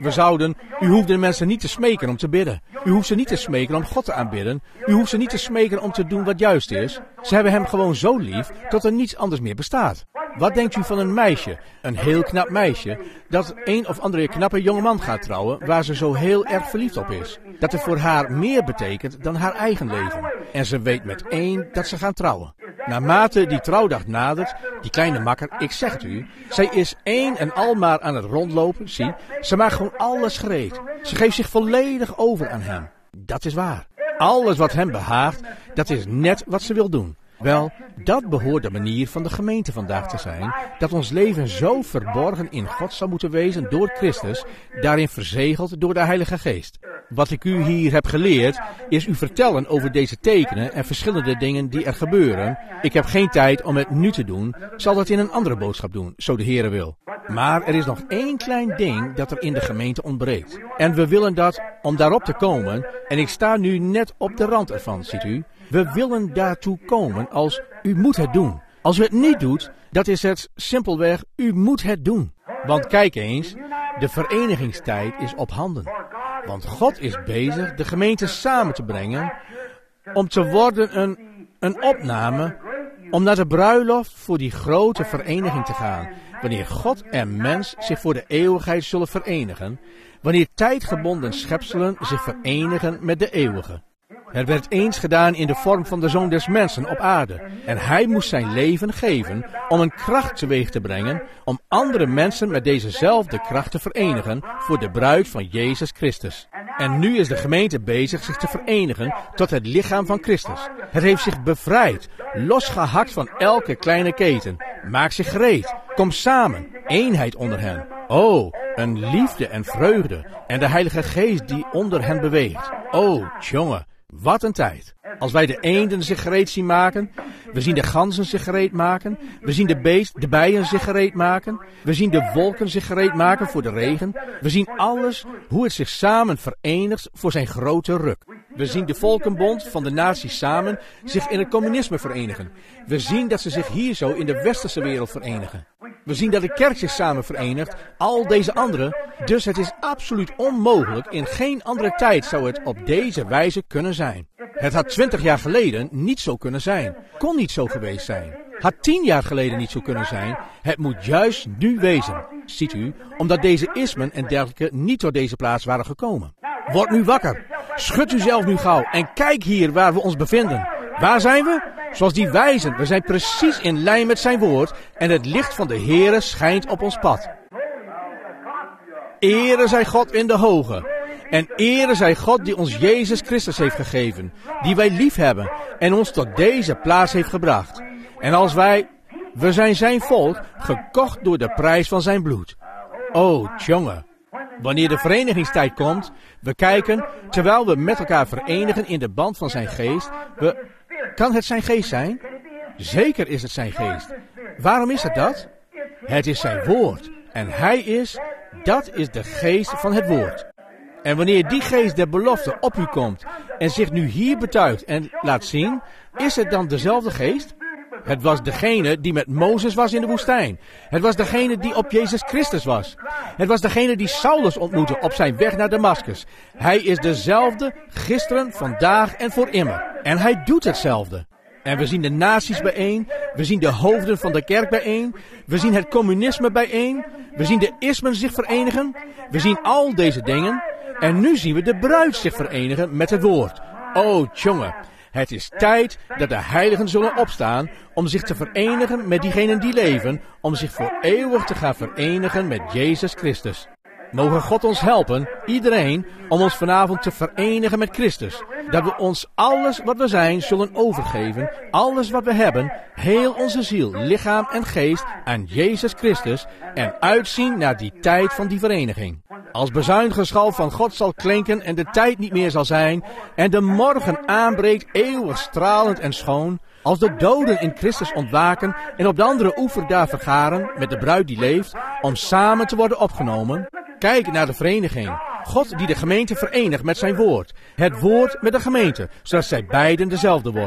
U hoeft de mensen niet te smeken om te bidden. U hoeft ze niet te smeken om God te aanbidden. U hoeft ze niet te smeken om te doen wat juist is. Ze hebben hem gewoon zo lief dat er niets anders meer bestaat. Wat denkt u van een meisje, een heel knap meisje, dat een of andere knappe jongeman gaat trouwen waar ze zo heel erg verliefd op is? Dat het voor haar meer betekent dan haar eigen leven. En ze weet meteen dat ze gaan trouwen. Naarmate die trouwdag nadert, die kleine makker, ik zeg het u, zij is één en al maar aan het rondlopen, zie, ze maakt gewoon alles gereed. Ze geeft zich volledig over aan hem. Dat is waar. Alles wat hem behaagt, dat is net wat ze wil doen. Wel, dat behoort de manier van de gemeente vandaag te zijn, dat ons leven zo verborgen in God zou moeten wezen door Christus, daarin verzegeld door de Heilige Geest. Wat ik u hier heb geleerd, is u vertellen over deze tekenen en verschillende dingen die er gebeuren. Ik heb geen tijd om het nu te doen, zal dat in een andere boodschap doen, zo de Heere wil. Maar er is nog één klein ding dat er in de gemeente ontbreekt. En we willen dat, om daarop te komen, en ik sta nu net op de rand ervan, ziet u. We willen daartoe komen als u moet het doen. Als u het niet doet, dat is het simpelweg, u moet het doen. Want kijk eens, de verenigingstijd is op handen. Want God is bezig de gemeente samen te brengen om te worden een opname, om naar de bruiloft voor die grote vereniging te gaan. Wanneer God en mens zich voor de eeuwigheid zullen verenigen, wanneer tijdgebonden schepselen zich verenigen met de eeuwige. Het werd eens gedaan in de vorm van de Zoon des Mensen op aarde. En hij moest zijn leven geven om een kracht teweeg te brengen, om andere mensen met dezezelfde kracht te verenigen voor de bruid van Jezus Christus. En nu is de gemeente bezig zich te verenigen tot het lichaam van Christus. Het heeft zich bevrijd, losgehakt van elke kleine keten. Maak zich gereed, kom samen, eenheid onder hen. Oh, een liefde en vreugde en de Heilige Geest die onder hen beweegt. Oh, jongen. Wat een tijd. Als wij de eenden zich gereed zien maken, we zien de ganzen zich gereed maken, we zien de bijen zich gereed maken, we zien de wolken zich gereed maken voor de regen, we zien alles, hoe het zich samen verenigt voor zijn grote ruk. We zien de volkenbond van de naties samen zich in het communisme verenigen. We zien dat ze zich hier zo in de westerse wereld verenigen. We zien dat de kerk zich samen verenigt, al deze anderen. Dus het is absoluut onmogelijk, in geen andere tijd zou het op deze wijze kunnen zijn. Het had 20 jaar geleden niet zo kunnen zijn, kon niet zo geweest zijn. Had 10 jaar geleden niet zo kunnen zijn, het moet juist nu wezen. Ziet u, omdat deze ismen en dergelijke niet tot deze plaats waren gekomen. Word nu wakker, schud uzelf nu gauw en kijk hier waar we ons bevinden. Waar zijn we? Zoals die wijzen, we zijn precies in lijn met zijn woord en het licht van de Heere schijnt op ons pad. Ere zij God in de hoge. En ere zij God die ons Jezus Christus heeft gegeven, die wij lief hebben en ons tot deze plaats heeft gebracht. En als we zijn zijn volk, gekocht door de prijs van zijn bloed. Oh, jongen. Wanneer de verenigingstijd komt, we kijken, terwijl we met elkaar verenigen in de band van zijn geest. Kan het zijn geest zijn? Zeker is het zijn geest. Waarom is het dat? Het is zijn woord. En dat is de geest van het woord. En wanneer die geest der belofte op u komt en zich nu hier betuigt en laat zien, is het dan dezelfde geest? Het was degene die met Mozes was in de woestijn. Het was degene die op Jezus Christus was. Het was degene die Saulus ontmoette op zijn weg naar Damascus. Hij is dezelfde gisteren, vandaag en voor immer. En hij doet hetzelfde. En we zien de naties bijeen. We zien de hoofden van de kerk bijeen. We zien het communisme bijeen. We zien de ismen zich verenigen. We zien al deze dingen. En nu zien we de bruid zich verenigen met het woord. Oh, jongen. Het is tijd dat de heiligen zullen opstaan om zich te verenigen met diegenen die leven, om zich voor eeuwig te gaan verenigen met Jezus Christus. Mogen God ons helpen, iedereen, om ons vanavond te verenigen met Christus. Dat we ons alles wat we zijn zullen overgeven, alles wat we hebben, heel onze ziel, lichaam en geest aan Jezus Christus en uitzien naar die tijd van die vereniging. Als bezuingeschal van God zal klinken en de tijd niet meer zal zijn en de morgen aanbreekt eeuwig stralend en schoon, als de doden in Christus ontwaken en op de andere oever daar vergaren met de bruid die leeft, om samen te worden opgenomen. Kijk naar de vereniging. God die de gemeente verenigt met zijn woord. Het woord met de gemeente, zodat zij beiden dezelfde worden.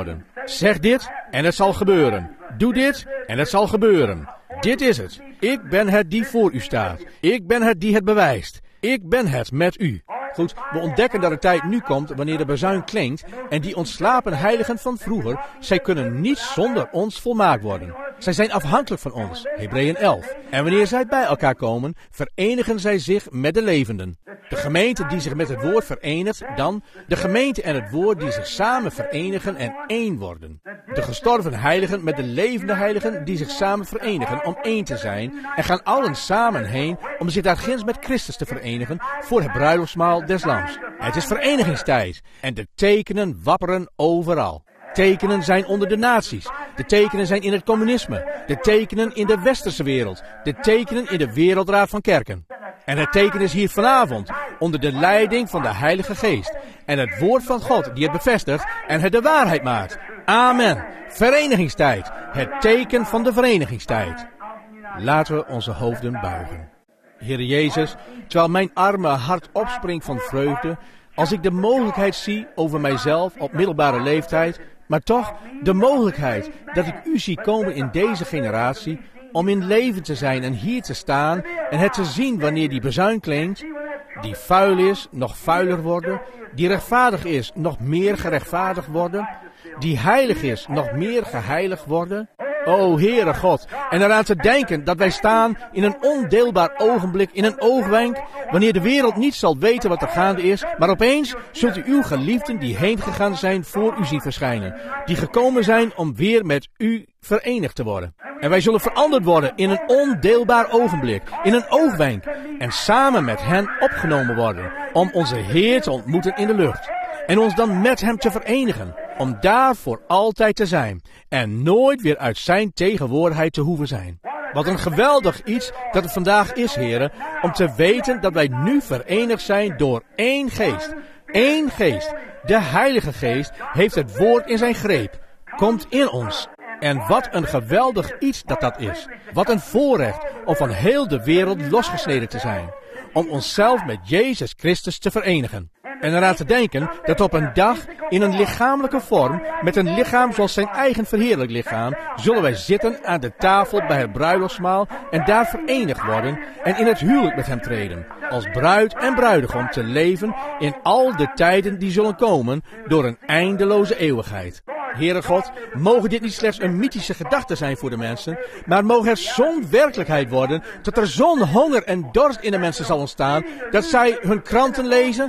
Zeg dit en het zal gebeuren. Doe dit en het zal gebeuren. Dit is het. Ik ben het die voor u staat. Ik ben het die het bewijst. Ik ben het met u. Goed, we ontdekken dat de tijd nu komt wanneer de bazuin klinkt en die ontslapen heiligen van vroeger, zij kunnen niet zonder ons volmaakt worden. Zij zijn afhankelijk van ons, Hebreeën 11. En wanneer zij bij elkaar komen, verenigen zij zich met de levenden. De gemeente die zich met het woord verenigt, dan de gemeente en het woord die zich samen verenigen en één worden. De gestorven heiligen met de levende heiligen die zich samen verenigen om één te zijn en gaan allen samen heen om zich daar ginds met Christus te verenigen voor het bruiloftsmaal des Lams. Het is verenigingstijd en de tekenen wapperen overal. Tekenen zijn onder de naties. De tekenen zijn in het communisme. De tekenen in de westerse wereld. De tekenen in de wereldraad van kerken. En het teken is hier vanavond onder de leiding van de Heilige Geest. En het woord van God die het bevestigt en het de waarheid maakt. Amen. Verenigingstijd. Het teken van de verenigingstijd. Laten we onze hoofden buigen. Heere Jezus, terwijl mijn arme hart opspringt van vreugde, als ik de mogelijkheid zie over mijzelf op middelbare leeftijd, maar toch de mogelijkheid dat ik u zie komen in deze generatie, om in leven te zijn en hier te staan en het te zien wanneer die bazuin klinkt, die vuil is, nog vuiler worden, die rechtvaardig is, nog meer gerechtvaardigd worden, die heilig is, nog meer geheiligd worden. O Heere God, en eraan te denken dat wij staan in een ondeelbaar ogenblik, in een oogwenk, wanneer de wereld niet zal weten wat er gaande is, maar opeens zult u uw geliefden die heen gegaan zijn voor u zien verschijnen, die gekomen zijn om weer met u verenigd te worden. En wij zullen veranderd worden in een ondeelbaar ogenblik, in een oogwenk, en samen met hen opgenomen worden, om onze Heer te ontmoeten in de lucht. En ons dan met hem te verenigen, om daar voor altijd te zijn en nooit weer uit zijn tegenwoordigheid te hoeven zijn. Wat een geweldig iets dat het vandaag is, heren, om te weten dat wij nu verenigd zijn door één geest. Eén geest. De Heilige Geest heeft het woord in zijn greep, komt in ons. En wat een geweldig iets dat is. Wat een voorrecht om van heel de wereld losgesneden te zijn. Om onszelf met Jezus Christus te verenigen. En eraan te denken dat op een dag in een lichamelijke vorm, met een lichaam zoals zijn eigen verheerlijk lichaam, zullen wij zitten aan de tafel bij het bruiloftsmaal en daar verenigd worden en in het huwelijk met hem treden. Als bruid en bruidegom te leven in al de tijden die zullen komen door een eindeloze eeuwigheid. Heere God, mogen dit niet slechts een mythische gedachte zijn voor de mensen, maar mogen het zo'n werkelijkheid worden, dat er zo'n honger en dorst in de mensen zal ontstaan, dat zij hun kranten lezen,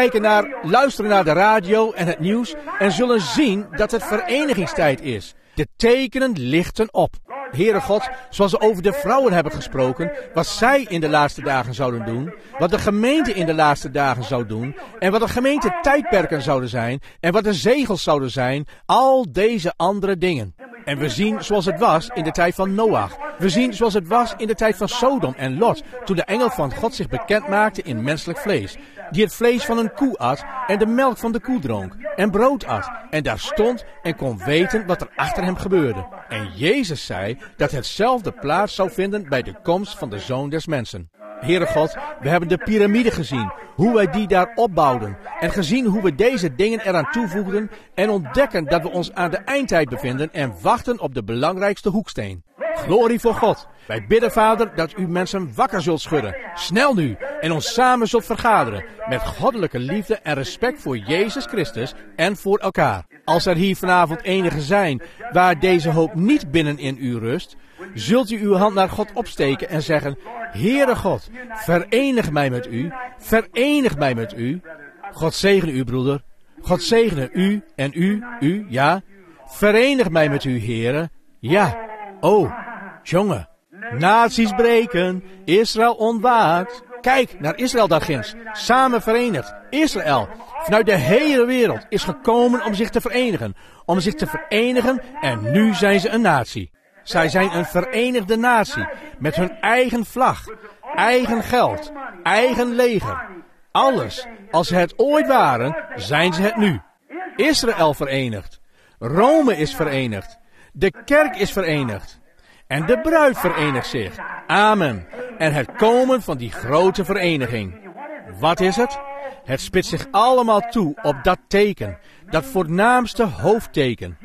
luisteren naar de radio en het nieuws, en zullen zien dat het verenigingstijd is. De tekenen lichten op. Heere God, zoals we over de vrouwen hebben gesproken, wat zij in de laatste dagen zouden doen, wat de gemeente in de laatste dagen zou doen, en wat de gemeente tijdperken zouden zijn, en wat de zegels zouden zijn, al deze andere dingen. En we zien zoals het was in de tijd van Noach. We zien zoals het was in de tijd van Sodom en Lot, toen de engel van God zich bekend maakte in menselijk vlees, die het vlees van een koe at en de melk van de koe dronk en brood at en daar stond en kon weten wat er achter hem gebeurde. En Jezus zei dat hetzelfde plaats zou vinden bij de komst van de Zoon des Mensen. Heere God, we hebben de piramide gezien, hoe wij die daar opbouwden, en gezien hoe we deze dingen eraan toevoegden en ontdekken dat we ons aan de eindtijd bevinden en wachten op de belangrijkste hoeksteen. Glorie voor God. Wij bidden, Vader, dat u mensen wakker zult schudden, snel nu, en ons samen zult vergaderen, met goddelijke liefde en respect voor Jezus Christus en voor elkaar. Als er hier vanavond enigen zijn waar deze hoop niet binnenin u rust, zult u uw hand naar God opsteken en zeggen, Heere God, verenig mij met u, verenig mij met u. God zegene u, broeder. God zegene u en u, ja. Verenig mij met u, Heere. Ja. Oh, jongen. Naties breken, Israël ontwaakt. Kijk naar Israël daar ginds, samen verenigd. Israël, vanuit de hele wereld, is gekomen om zich te verenigen. Om zich te verenigen en nu zijn ze een natie. Zij zijn een verenigde natie, met hun eigen vlag, eigen geld, eigen leger. Alles, als ze het ooit waren, zijn ze het nu. Israël verenigd. Rome is verenigd. De kerk is verenigd. En de bruid verenigt zich. Amen. En het komen van die grote vereniging. Wat is het? Het spitst zich allemaal toe op dat teken. Dat voornaamste hoofdteken.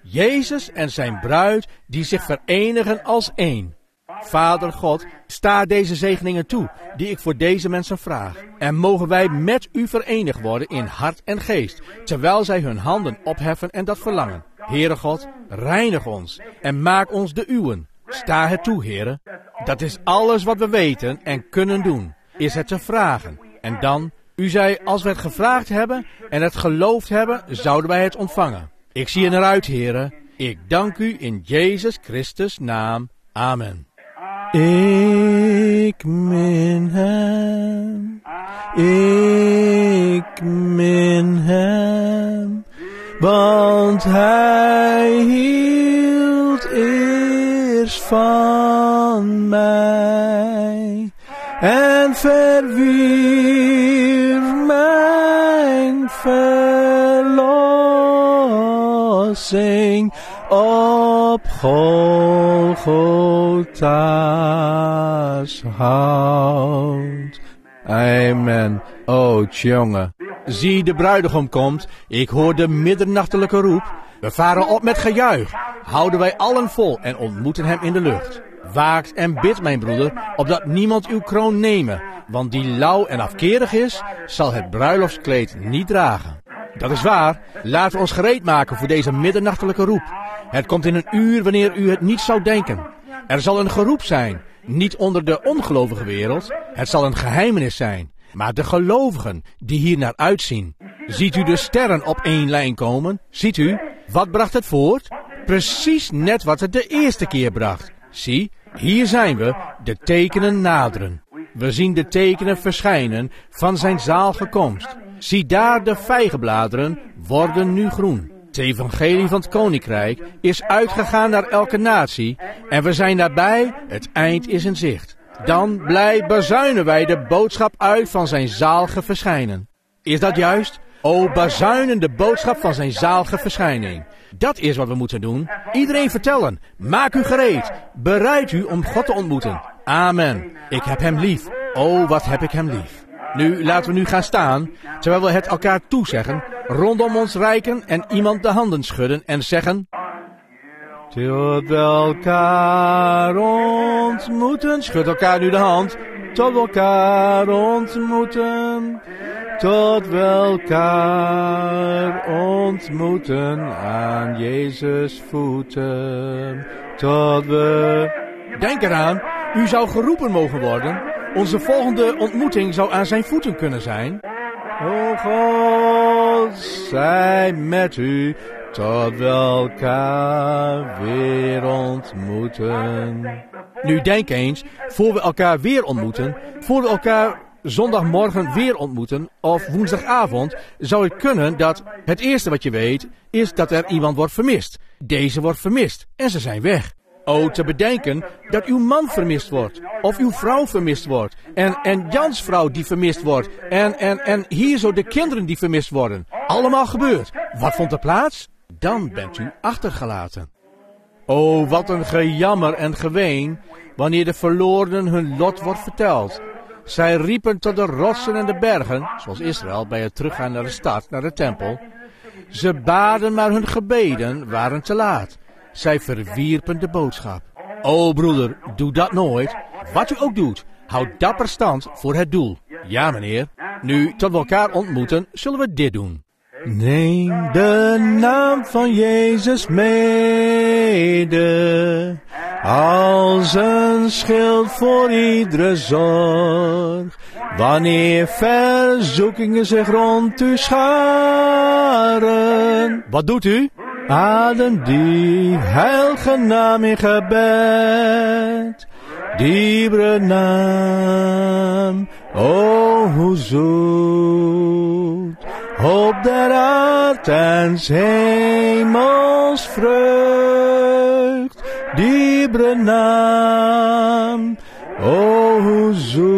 Jezus en zijn bruid die zich verenigen als één. Vader God, sta deze zegeningen toe die ik voor deze mensen vraag. En mogen wij met u verenigd worden in hart en geest, terwijl zij hun handen opheffen en dat verlangen. Heere God, reinig ons en maak ons de uwen. Sta het toe, Heere. Dat is alles wat we weten en kunnen doen, is het te vragen. En dan, u zei, als we het gevraagd hebben en het geloofd hebben, zouden wij het ontvangen. Ik zie er naar uit, Heere. Ik dank u in Jezus Christus' naam. Amen. Ik min hem. Ik min hem. Want hij hield eerst van mij en verwierf mijn verlossing op Golgotha's hout. Amen. O jongen. Zie, de bruidegom komt. Ik hoor de middernachtelijke roep. We varen op met gejuich. Houden wij allen vol en ontmoeten hem in de lucht. Waakt en bid, mijn broeder, opdat niemand uw kroon nemen. Want die lauw en afkerig is, zal het bruiloftskleed niet dragen. Dat is waar. Laten we ons gereed maken voor deze middernachtelijke roep. Het komt in een uur wanneer u het niet zou denken. Er zal een geroep zijn. Niet onder de ongelovige wereld. Het zal een geheimenis zijn. Maar de gelovigen die hier naar uitzien. Ziet u de sterren op één lijn komen? Ziet u, wat bracht het voort? Precies net wat het de eerste keer bracht. Zie, hier zijn we, de tekenen naderen. We zien de tekenen verschijnen van zijn zalige komst. Zie daar, de vijgenbladeren worden nu groen. Het evangelie van het koninkrijk is uitgegaan naar elke natie en we zijn nabij, het eind is in zicht. Dan blij bazuinen wij de boodschap uit van zijn zalige verschijnen. Is dat juist? O, bazuinen de boodschap van zijn zalige verschijning. Dat is wat we moeten doen. Iedereen vertellen. Maak u gereed. Bereid u om God te ontmoeten. Amen. Ik heb hem lief. O, wat heb ik hem lief. Nu, laten we nu gaan staan, terwijl we het elkaar toezeggen, rondom ons reiken en iemand de handen schudden en zeggen: tot we elkaar ontmoeten. Schud elkaar nu de hand. Tot we elkaar ontmoeten. Tot we elkaar ontmoeten aan Jezus' voeten. Tot we... Denk eraan, u zou geroepen mogen worden. Onze volgende ontmoeting zou aan zijn voeten kunnen zijn. O God, zij met u, tot we elkaar weer ontmoeten. Nu denk eens, voor we elkaar weer ontmoeten, voor we elkaar zondagmorgen weer ontmoeten, of woensdagavond, zou het kunnen dat het eerste wat je weet, is dat er iemand wordt vermist. Deze wordt vermist, en ze zijn weg. O, te bedenken dat uw man vermist wordt, of uw vrouw vermist wordt, en Jans vrouw die vermist wordt, en hier zo de kinderen die vermist worden. Allemaal gebeurd. Wat vond er plaats? Dan bent u achtergelaten. O, wat een gejammer en geween, wanneer de verlorenen hun lot wordt verteld. Zij riepen tot de rotsen en de bergen, zoals Israël bij het teruggaan naar de stad, naar de tempel. Ze baden, maar hun gebeden waren te laat. Zij verwierpen de boodschap. O broeder, doe dat nooit. Wat u ook doet, houd dapper stand voor het doel. Ja meneer. Nu, tot we elkaar ontmoeten, zullen we dit doen. Neem de naam van Jezus mede, als een schild voor iedere zorg. Wanneer verzoekingen zich rond u scharen. Wat doet u? Adem die heilige naam in gebed. Diepere naam, o hoe zoet. Hoop der aard en 's hemels vreugd. Diepere naam, o hoe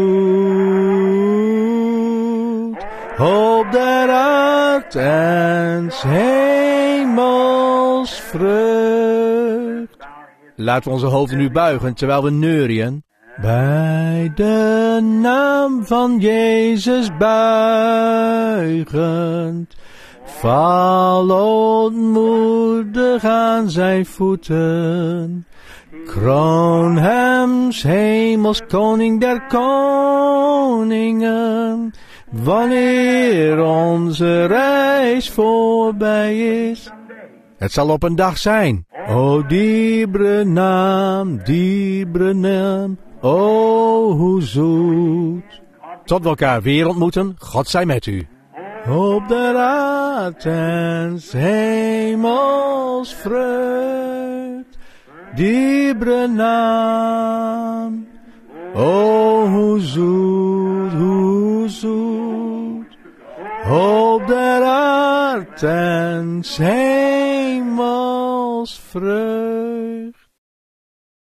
zoet. Hoop der aard en 's hemels vreugd. Laten we onze hoofden nu buigen terwijl we neurien. Bij de naam van Jezus buigend, Val ootmoedig aan zijn voeten. Kroon hem 's hemels koning der koningen. Wanneer onze reis voorbij is. Het zal op een dag zijn. O diebre naam, o hoe zoet. Tot we elkaar weer ontmoeten, God zij met u. Op de aard en 's hemels vreugd, diebre naam. O hoe zoet, hoe zoet. Op de aard en 's hemels vreugd.